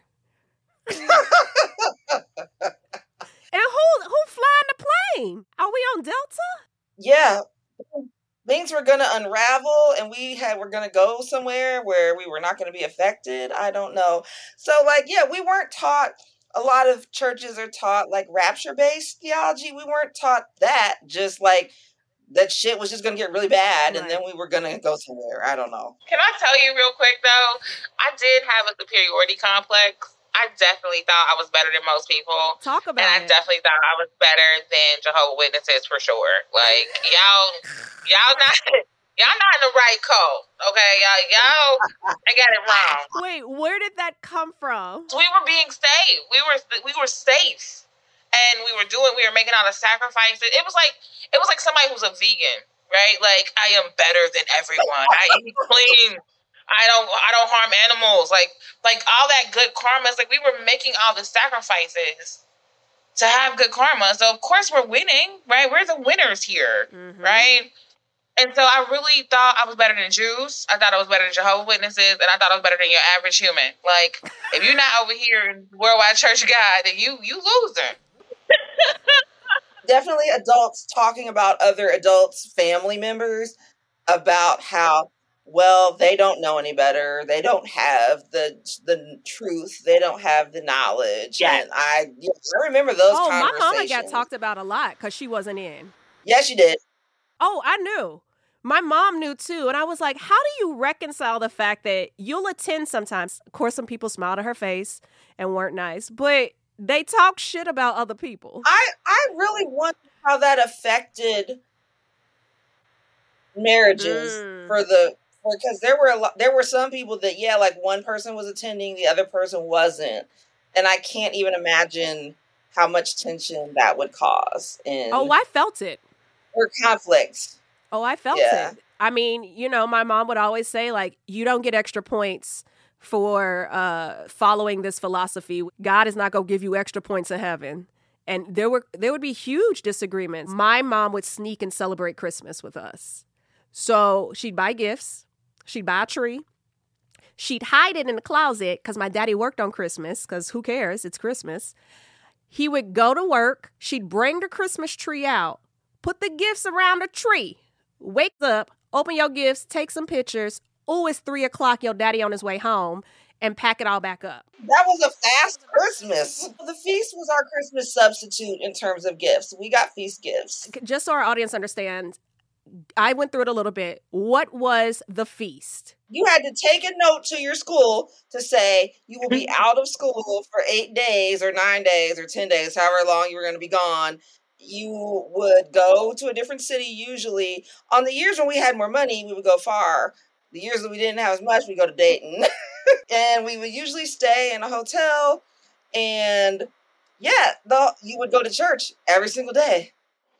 And who flying the plane? Are we on Delta? Yeah. Things were going to unravel, and we're going to go somewhere where we were not going to be affected. I don't know. So, like, yeah, we weren't taught. A lot of churches are taught like rapture-based theology. We weren't taught that. Just like that shit was just going to get really bad, and then we were going to go somewhere. I don't know. Can I tell you real quick though? I did have a superiority complex. I definitely thought I was better than most people. Talk about it. And I definitely thought I was better than Jehovah's Witnesses for sure. Like, y'all not in the right cult. Okay, y'all I got it wrong. Wait, where did that come from? We were being safe. We were safe. And we were making all the sacrifices. It was like somebody who's a vegan, right? Like, I am better than everyone. I eat clean. I don't harm animals. Like all that good karma. It's like we were making all the sacrifices to have good karma. So of course we're winning, right? We're the winners here, right? And so I really thought I was better than Jews. I thought I was better than Jehovah's Witnesses, and I thought I was better than your average human. Like, if you're not over here in Worldwide Church of God, then you loser. Definitely adults talking about other adults, family members, about how, well, they don't know any better. They don't have the truth. They don't have the knowledge. Yes. And I remember those conversations. My mama got talked about a lot because she wasn't in. Yeah, she did. Oh, I knew. My mom knew too. And I was like, how do you reconcile the fact that you'll attend sometimes? Of course, some people smiled at her face and weren't nice, but they talk shit about other people. I really wonder how that affected marriages because there were some people that, yeah, like one person was attending, the other person wasn't. And I can't even imagine how much tension that would cause. I felt it. Or conflicts. Oh, I felt it. I mean, my mom would always say, like, you don't get extra points for following this philosophy. God is not going to give you extra points in heaven. And there would be huge disagreements. My mom would sneak and celebrate Christmas with us. So she'd buy gifts. She'd buy a tree. She'd hide it in the closet because my daddy worked on Christmas, because who cares? It's Christmas. He would go to work. She'd bring the Christmas tree out, put the gifts around the tree, wake up, open your gifts, take some pictures. Oh, it's 3:00. Your daddy on his way home, and pack it all back up. That was a fast Christmas. The feast was our Christmas substitute in terms of gifts. We got feast gifts. Just so our audience understands, I went through it a little bit. What was the feast? You had to take a note to your school to say you will be out of school for 8 days or 9 days or 10 days, however long you were going to be gone. You would go to a different city usually. On the years when we had more money, we would go far. The years that we didn't have as much, we go to Dayton. And we would usually stay in a hotel. And yeah, you would go to church every single day.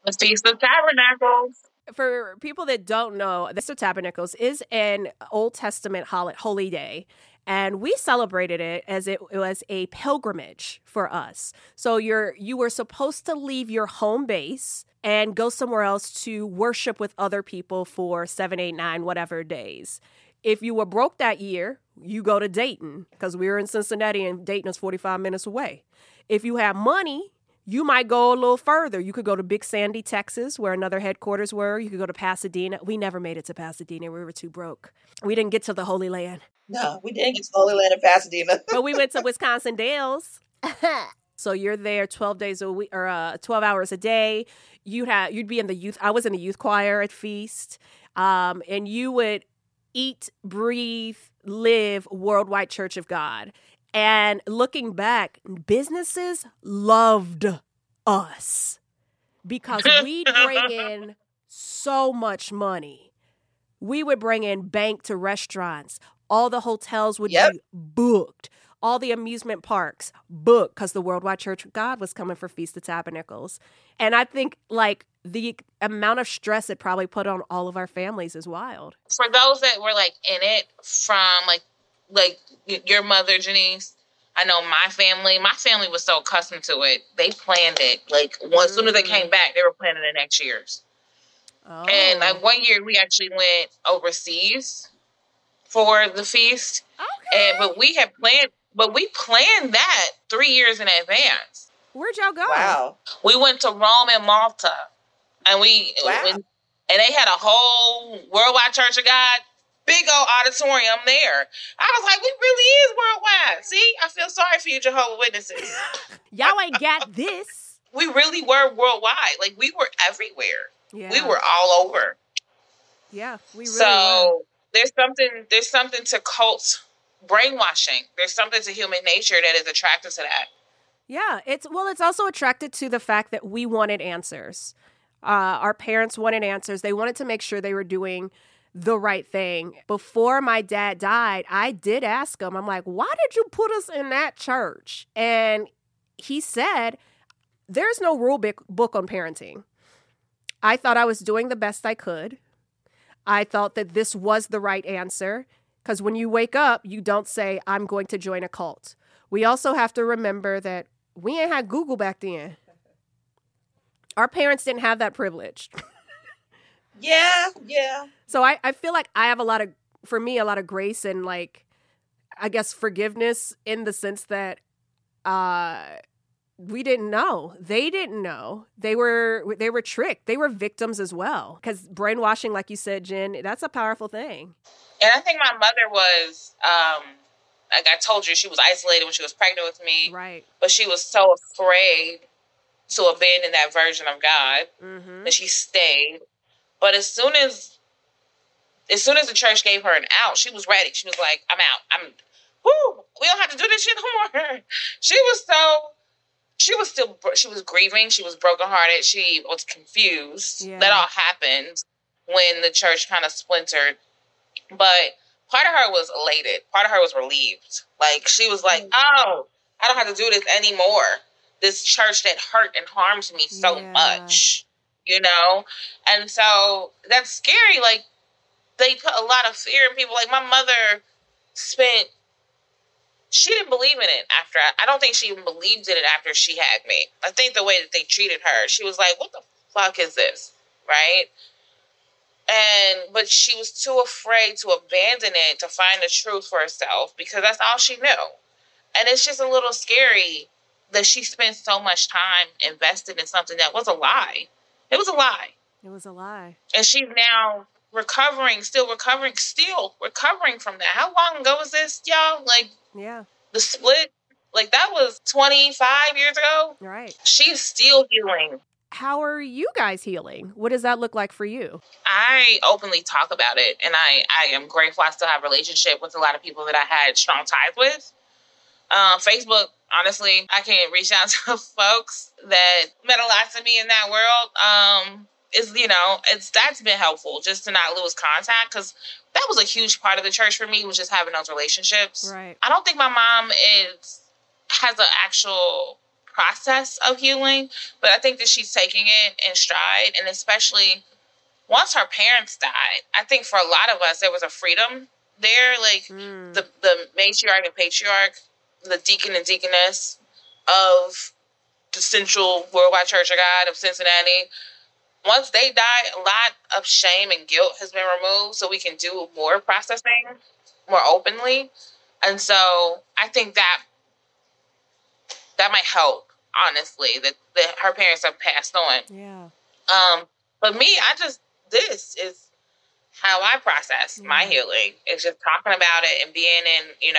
The Feast of Tabernacles. For people that don't know, the Feast of Tabernacles is an Old Testament holy day. And we celebrated it as it was a pilgrimage for us. So you were supposed to leave your home base and go somewhere else to worship with other people for 7, 8, 9, whatever days. If you were broke that year, you go to Dayton, because we were in Cincinnati and Dayton is 45 minutes away. If you have money, you might go a little further. You could go to Big Sandy, Texas, where another headquarters were. You could go to Pasadena. We never made it to Pasadena. We were too broke. We didn't get to the Holy Land. No, we didn't get to the Holy Land of Pasadena. But we went to Wisconsin Dells. So you're there 12 days a week, or 12 hours a day. You'd be in the youth. I was in the youth choir at Feast, and you would eat, breathe, live Worldwide Church of God. And looking back, businesses loved us because we'd bring in so much money. We would bring in bank to restaurants. All the hotels would be booked. All the amusement parks booked because the Worldwide Church of God was coming for Feast of Tabernacles. And I think like the amount of stress it probably put on all of our families is wild. For those that were like in it from like your mother, Janice, I know my family was so accustomed to it. They planned it. Like as soon as they came back, they were planning the next year's. Oh. And like one year we actually went overseas for the feast. Okay. But we planned that 3 years in advance. Where'd y'all go? Wow. We went to Rome and Malta. And and they had a whole Worldwide Church of God, big old auditorium there. I was like, we really is worldwide. See, I feel sorry for you, Jehovah's Witnesses. Y'all ain't got this. We really were worldwide. Like, we were everywhere. Yeah. We were all over. Yeah, we really were. There's something to cult brainwashing. There's something to human nature that is attracted to that. Yeah, it's also attracted to the fact that we wanted answers. Our parents wanted answers. They wanted to make sure they were doing the right thing. Before my dad died, I did ask him, I'm like, why did you put us in that church? And he said, there's no rule book on parenting. I thought I was doing the best I could. I thought that this was the right answer. Because when you wake up, you don't say, I'm going to join a cult. We also have to remember that we ain't had Google back then. Our parents didn't have that privilege. Yeah. So I feel like I have a lot of grace and like, I guess forgiveness in the sense that we didn't know. They didn't know. They were tricked. They were victims as well. Because brainwashing, like you said, Jen, that's a powerful thing. And I think my mother was, like I told you, she was isolated when she was pregnant with me. Right. But she was so afraid to abandon that version of God, that she stayed. But as soon as the church gave her an out, she was ready. She was like, I'm out. We don't have to do this shit no more. She was grieving. She was brokenhearted. She was confused. Yeah. That all happened when the church kind of splintered. But part of her was elated. Part of her was relieved. Like, she was like, oh, I don't have to do this anymore. This church that hurt and harmed me so much, you know? And so that's scary. Like, they put a lot of fear in people. Like, my mother she didn't believe in it after. I don't think she even believed in it after she had me. I think the way that they treated her, she was like, what the fuck is this? Right? But she was too afraid to abandon it to find the truth for herself because that's all she knew. And it's just a little scary that she spent so much time invested in something that was a lie. It was a lie. It was a lie. And she's now still recovering from that. How long ago was this, y'all? Like, the split? Like, that was 25 years ago? Right. She's still healing. How are you guys healing? What does that look like for you? I openly talk about it, and I am grateful I still have a relationship with a lot of people that I had strong ties with. Facebook, honestly, I can reach out to folks that meant a lot to me in that world. That's been helpful just to not lose contact, because that was a huge part of the church for me, was just having those relationships. Right. I don't think my mom has an actual process of healing, but I think that she's taking it in stride. And especially once her parents died, I think for a lot of us, there was a freedom there. Like the matriarch and patriarch, the deacon and deaconess of the Central Worldwide Church of God of Cincinnati, once they died, a lot of shame and guilt has been removed, so we can do more processing more openly. And so I think that might help, honestly, that her parents have passed on. Yeah. But me, this is how I process my healing. It's just talking about it and being in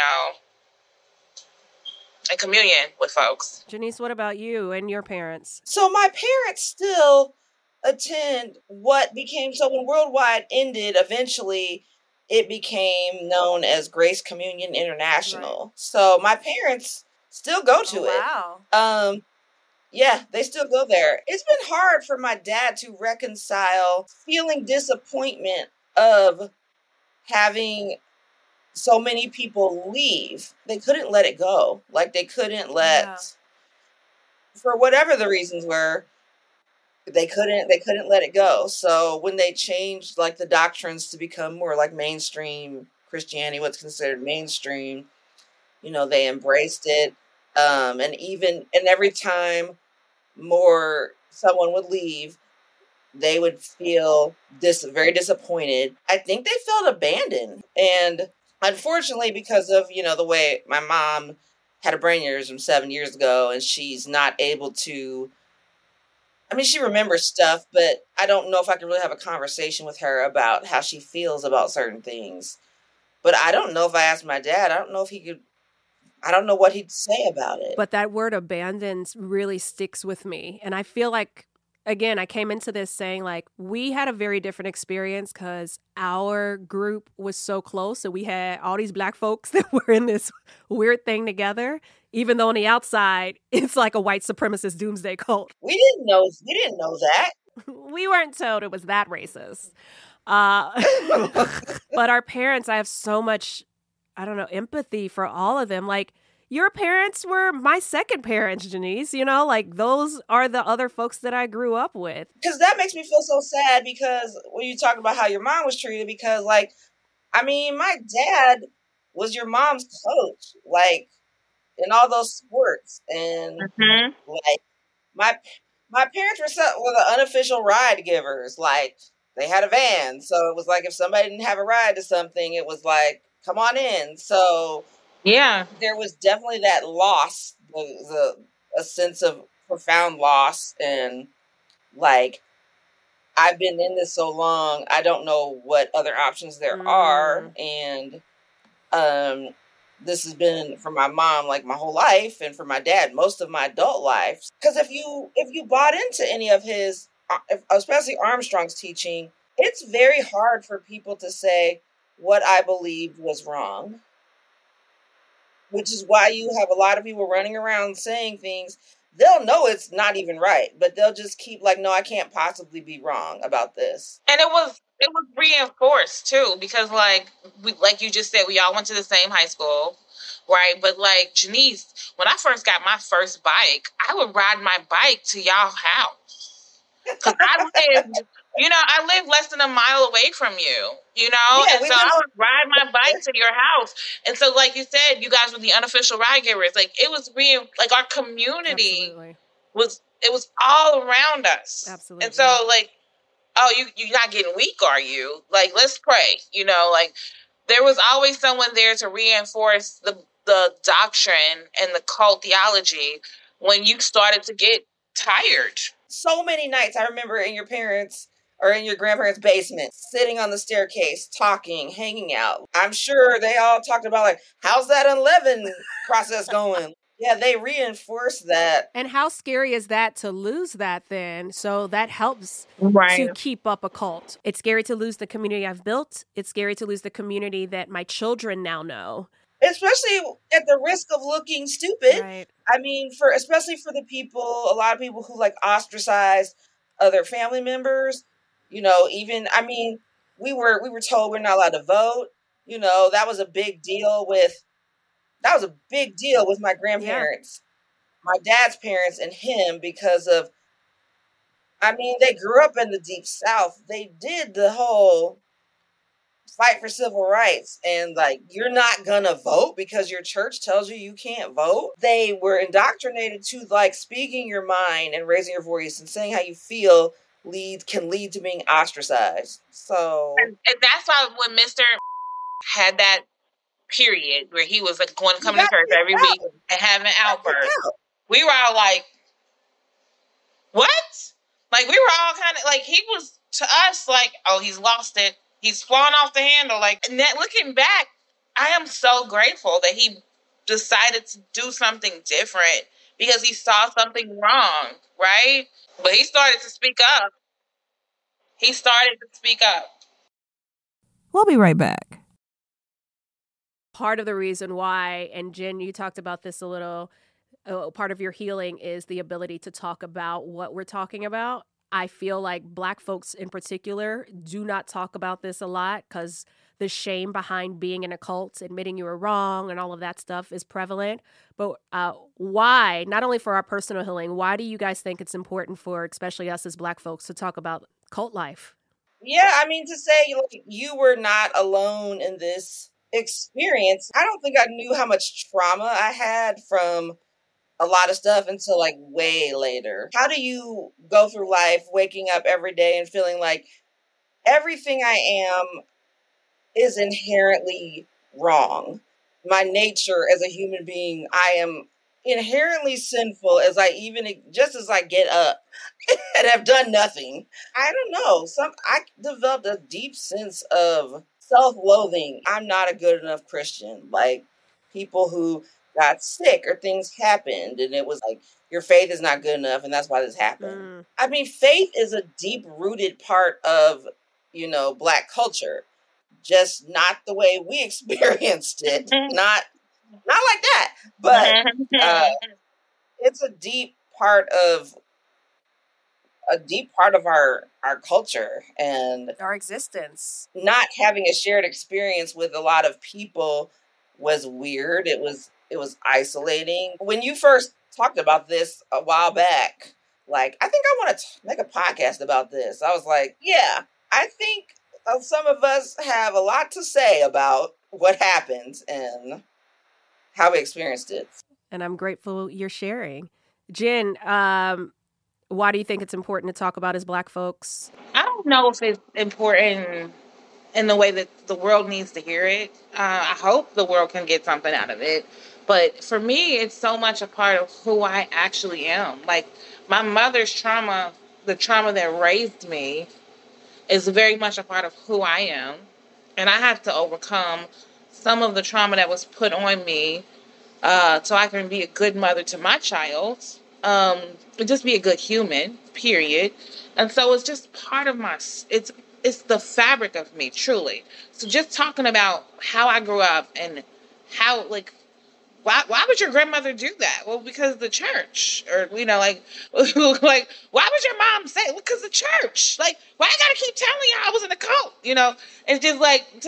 communion with folks. Janice, what about you and your parents? So my parents still attend what became, so when Worldwide ended, eventually it became known as Grace Communion International. Right. So my parents still go to it. Wow. Yeah, they still go there. It's been hard for my dad to reconcile feeling disappointment of having so many people leave. They couldn't let it go. Like they couldn't let, for whatever the reasons were, they couldn't let it go. So when they changed like the doctrines to become more like mainstream Christianity, what's considered mainstream, they embraced it. And every time someone would leave, they would feel very disappointed. I think they felt abandoned. And unfortunately, because of, the way my mom had a brain aneurysm 7 years ago, and she's not able to, she remembers stuff, but I don't know if I can really have a conversation with her about how she feels about certain things. But I don't know if I asked my dad, I don't know what he'd say about it. But that word abandoned really sticks with me. And I feel like, again, I came into this saying like we had a very different experience because our group was so close. So we had all these Black folks that were in this weird thing together, even though on the outside, it's like a white supremacist doomsday cult. We didn't know that. We weren't told it was that racist. But our parents, I have so much, empathy for all of them. Like, your parents were my second parents, Janice, like those are the other folks that I grew up with. Because that makes me feel so sad because when you talk about how your mom was treated, because my dad was your mom's coach, like in all those sports. And like my parents were the unofficial ride givers. Like they had a van. So it was like if somebody didn't have a ride to something, it was like, come on in. So yeah, there was definitely that loss, a sense of profound loss. And like, I've been in this so long, I don't know what other options there are. And this has been for my mom, like my whole life, and for my dad, most of my adult life. Because if you bought into any of his, especially Armstrong's teaching, it's very hard for people to say what I believed was wrong. Which is why you have a lot of people running around saying things. They'll know it's not even right, but they'll just keep like, no, I can't possibly be wrong about this. And it was reinforced too, because like you just said, we all went to the same high school, right? But like Janice, when I first got my first bike, I would ride my bike to y'all house. Because I lived less than a mile away from you, Yeah, and so I would ride my bike to your house. And so, like you said, you guys were the unofficial ride givers. Like, it was like our community was all around us. Absolutely. And so, like, oh, you're not getting weak, are you? Like, let's pray, like, there was always someone there to reinforce the doctrine and the cult theology when you started to get tired. So many nights I remember in your parents' or in your grandparents' basement, sitting on the staircase, talking, hanging out. I'm sure they all talked about like, how's that unleavened process going? Yeah, they reinforce that. And how scary is that to lose that then? So that helps to keep up a cult. It's scary to lose the community I've built. It's scary to lose the community that my children now know. Especially at the risk of looking stupid. Right. Especially for the people, a lot of people who like ostracize other family members. We were told we're not allowed to vote. That was a big deal with my grandparents. my dad's parents and him because of, I mean, they grew up in the Deep South. They did the whole fight for civil rights, and like, you're not gonna vote because your church tells you can't vote. They were indoctrinated to like speaking your mind and raising your voice and saying how you feel can lead to being ostracized. So, and that's why when Mr. had that period where he was like going to come to church every week and having an outburst, we were all like, what? Like, we were all kind of like, he was to us like, oh, he's lost it. He's fallen off the handle. Like, and that, looking back, I am so grateful that he decided to do something different because he saw something wrong, right? But he started to speak up. We'll be right back. Part of the reason why, and Jen, you talked about this a little, part of your healing is the ability to talk about what we're talking about. I feel like Black folks in particular do not talk about this a lot because the shame behind being in a cult, admitting you were wrong and all of that stuff is prevalent. But why, not only for our personal healing, why do you guys think it's important for, especially us as Black folks, to talk about cult life? Yeah, I mean, to say like, you were not alone in this experience. I don't think I knew how much trauma I had from a lot of stuff until like way later. How do you go through life waking up every day and feeling like everything I am is inherently wrong? My nature as a human being, I am inherently sinful as I get up and have done nothing. I don't know. I developed a deep sense of self-loathing. I'm not a good enough Christian. Like, people who got sick or things happened and it was like, your faith is not good enough and that's why this happened. I mean, faith is a deep-rooted part of, Black culture. Just not the way we experienced it. Not like that. But it's a deep part of our culture and our existence. Not having a shared experience with a lot of people was weird. It was isolating. When you first talked about this a while back, like, I think I want to make a podcast about this. I was like, yeah, I think some of us have a lot to say about what happened and how we experienced it. And I'm grateful you're sharing. Jen, why do you think it's important to talk about as Black folks? I don't know if it's important in the way that the world needs to hear it. I hope the world can get something out of it. But for me, it's so much a part of who I actually am. Like, my mother's trauma, the trauma that raised me, is very much a part of who I am. And I have to overcome some of the trauma that was put on me so I can be a good mother to my child. And just be a good human, period. And so it's just part of it's the fabric of me, truly. So just talking about how I grew up and how, like, why would your grandmother do that? Well, because the church, or, like, why would your mom say, because the church? Like, why I gotta keep telling you I was in a cult? It's just like, so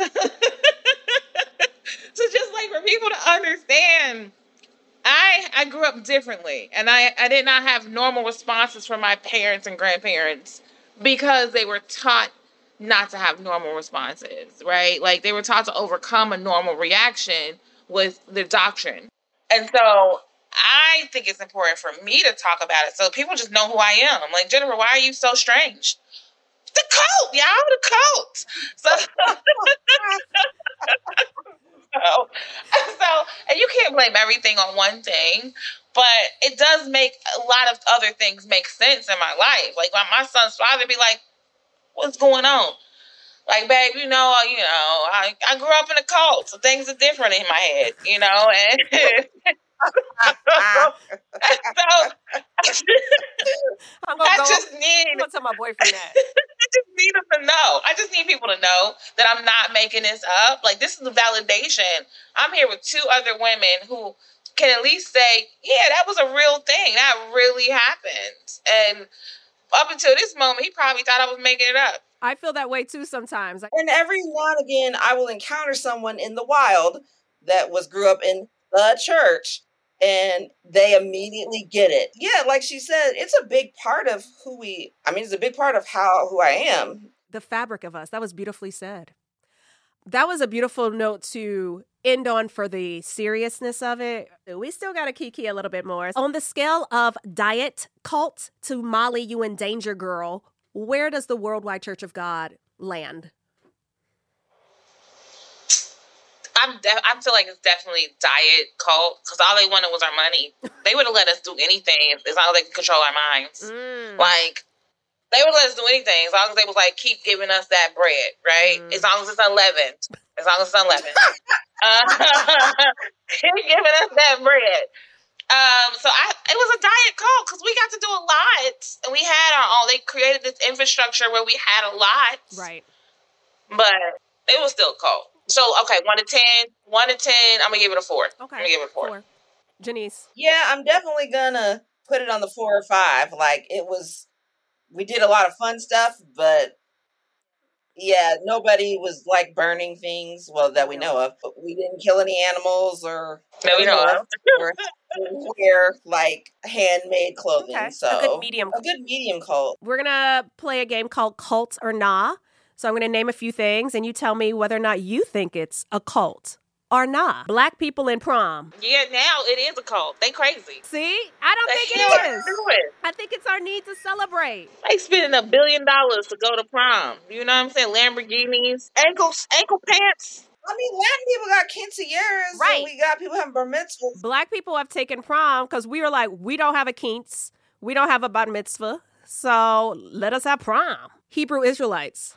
just like for people to understand, I grew up differently, and I did not have normal responses from my parents and grandparents because they were taught not to have normal responses, right? Like, they were taught to overcome a normal reaction with the doctrine. And so I think it's important for me to talk about it so people just know who I am. I'm like, Jennifer, why are you so strange? The cult, y'all, the cult. So, and you can't blame everything on one thing, but it does make a lot of other things make sense in my life. Like, my son's father be like, what's going on? Like, babe, I grew up in a cult, so things are different in my head, and so I'm gonna tell my boyfriend that. I just need him to know. I just need people to know that I'm not making this up. Like, this is a validation. I'm here with two other women who can at least say, yeah, that was a real thing. That really happened. And up until this moment, he probably thought I was making it up. I feel that way too sometimes. And every now and again, I will encounter someone in the wild that grew up in the church and they immediately get it. Yeah, like she said, it's a big part of it's a big part of who I am. The fabric of us. That was beautifully said. That was a beautiful note to end on for the seriousness of it. We still got to kiki a little bit more. On the scale of diet cult to Molly, you in danger, girl, where does the Worldwide Church of God land? I feel like it's definitely diet cult, because all they wanted was our money. They would have let us do anything as long as they could control our minds. Like, they would let us do anything as long as they was like, keep giving us that bread, right? As long as it's unleavened. Keep giving us that bread. So it was a diet cult because we got to do a lot, and we had our own. They created this infrastructure where we had a lot, right? But it was still a cult. So, okay, 1 to 10. 1 to 10, I'm going to give it a 4. Okay. I'm going to give it a 4. Janice? Yeah, I'm definitely going to put it on the 4 or 5. Like, we did a lot of fun stuff, but yeah, nobody was like burning things, that we know of. But we didn't kill any animals or wear like handmade clothing. Okay. So a good medium cult. We're going to play a game called Cult or Nah. So I'm going to name a few things, and you tell me whether or not you think it's a cult or not. Black people in prom. Yeah, now it is a cult. They crazy. See? I don't think it is. I think it's our need to celebrate. They spending $1 billion to go to prom. You know what I'm saying? Lamborghinis, ankle pants. I mean, Latin people got quinceañeras, right? And we got people having bar mitzvahs. Black people have taken prom because we were like, we don't have a quince, we don't have a bar mitzvah, so let us have prom. Hebrew Israelites.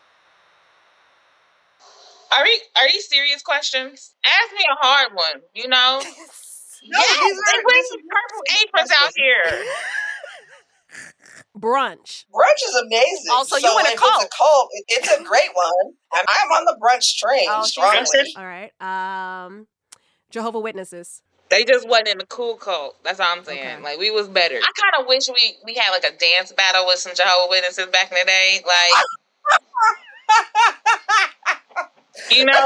Are these serious questions? Ask me a hard one, you know? No, they bring some purple aprons out here. Brunch. Brunch is amazing. Also, you in a cult. It's a cult. It's a great one. I'm on the brunch train strongly. All right. Jehovah's Witnesses. They just wasn't in the cool cult. That's all I'm saying. Okay. Like, we was better. I kind of wish we had like a dance battle with some Jehovah's Witnesses back in the day. Like, you know.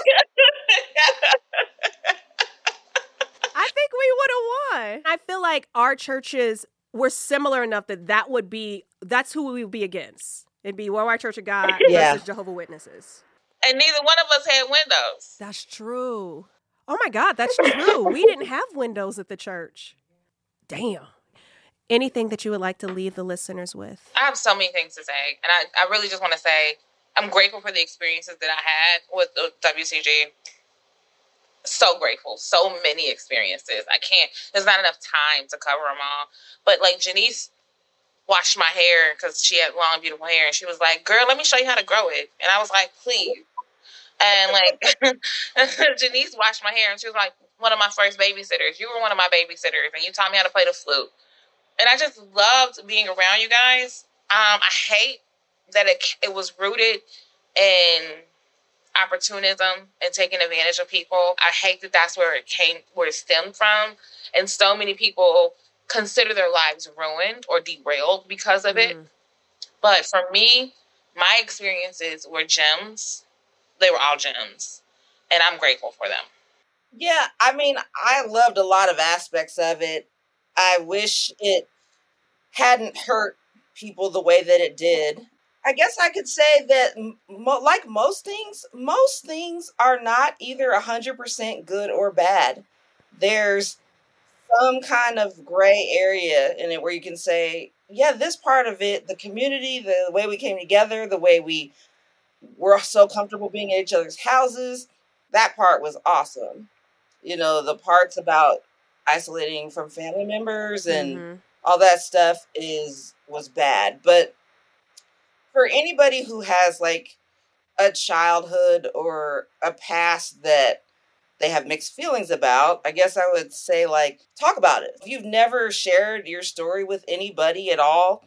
I think we would have won. I feel like our churches were similar enough that's who we would be against. It'd be Worldwide Church of God versus Jehovah's Witnesses. And neither one of us had windows. That's true. Oh my God, that's true. We didn't have windows at the church. Damn. Anything that you would like to leave the listeners with? I have so many things to say. And I really just want to say I'm grateful for the experiences that I had with WCG. So grateful. So many experiences. There's not enough time to cover them all. But like Janice washed my hair because she had long, beautiful hair. And she was like, girl, let me show you how to grow it. And I was like, please. And like Janice washed my hair and she was like, one of my first babysitters. You were one of my babysitters and you taught me how to play the flute. And I just loved being around you guys. I hate that it was rooted in opportunism and taking advantage of people. I hate that that's where it stemmed from. And so many people consider their lives ruined or derailed because of it. But for me, my experiences were gems. They were all gems. And I'm grateful for them. Yeah, I mean, I loved a lot of aspects of it. I wish it hadn't hurt people the way that it did. I guess I could say that, like most things are not either 100% good or bad. There's some kind of gray area in it where you can say, yeah, this part of it, the community, the way we came together, the way we were so comfortable being at each other's houses, that part was awesome. You know, the parts about isolating from family members and all that stuff was bad. But for anybody who has like a childhood or a past that they have mixed feelings about, I guess I would say, like, talk about it. If you've never shared your story with anybody at all,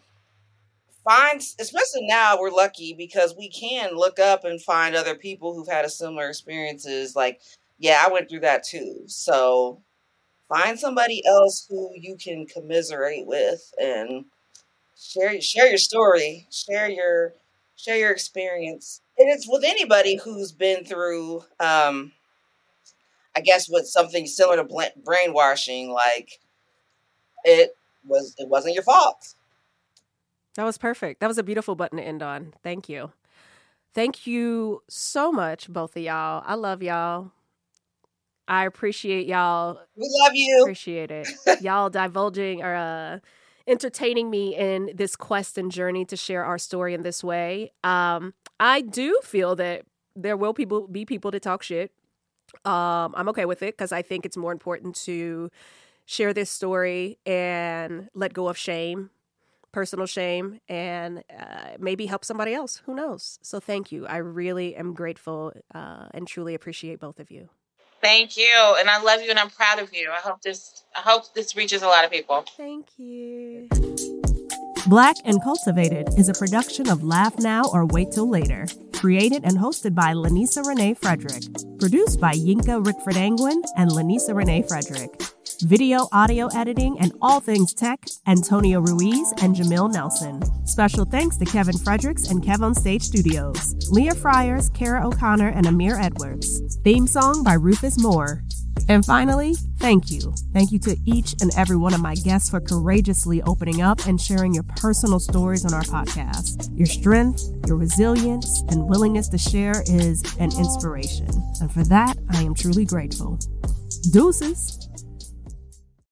especially now we're lucky because we can look up and find other people who've had a similar experiences. Like, yeah, I went through that too. So find somebody else who you can commiserate with and share your story, share your experience. And it's with anybody who's been through I guess with something similar to brainwashing, like it wasn't your fault. That was perfect. That was a beautiful button to end on. Thank you. Thank you so much, both of y'all. I love y'all. I appreciate y'all. We love you. Appreciate it. Y'all divulging or entertaining me in this quest and journey to share our story in this way. I do feel that there will be people to talk shit. I'm okay with it because I think it's more important to share this story and let go of shame, personal shame, and maybe help somebody else. Who knows? So thank you. I really am grateful and truly appreciate both of you. Thank you. And I love you and I'm proud of you. I hope this reaches a lot of people. Thank you. Black and Cultivated is a production of Laugh Now or Wait Till Later. Created and hosted by Lanisa Renee Frederick. Produced by Yinka Rickford Angwin and Lanisa Renee Frederick. Video, audio editing, and all things tech, Antonio Ruiz and Jamil Nelson. Special thanks to Kevin Fredericks and Kev on Stage Studios. Leah Friars, Kara O'Connor, and Amir Edwards. Theme song by Rufus Moore. And finally, thank you. Thank you to each and every one of my guests for courageously opening up and sharing your personal stories on our podcast. Your strength, your resilience, and willingness to share is an inspiration. And for that, I am truly grateful. Deuces.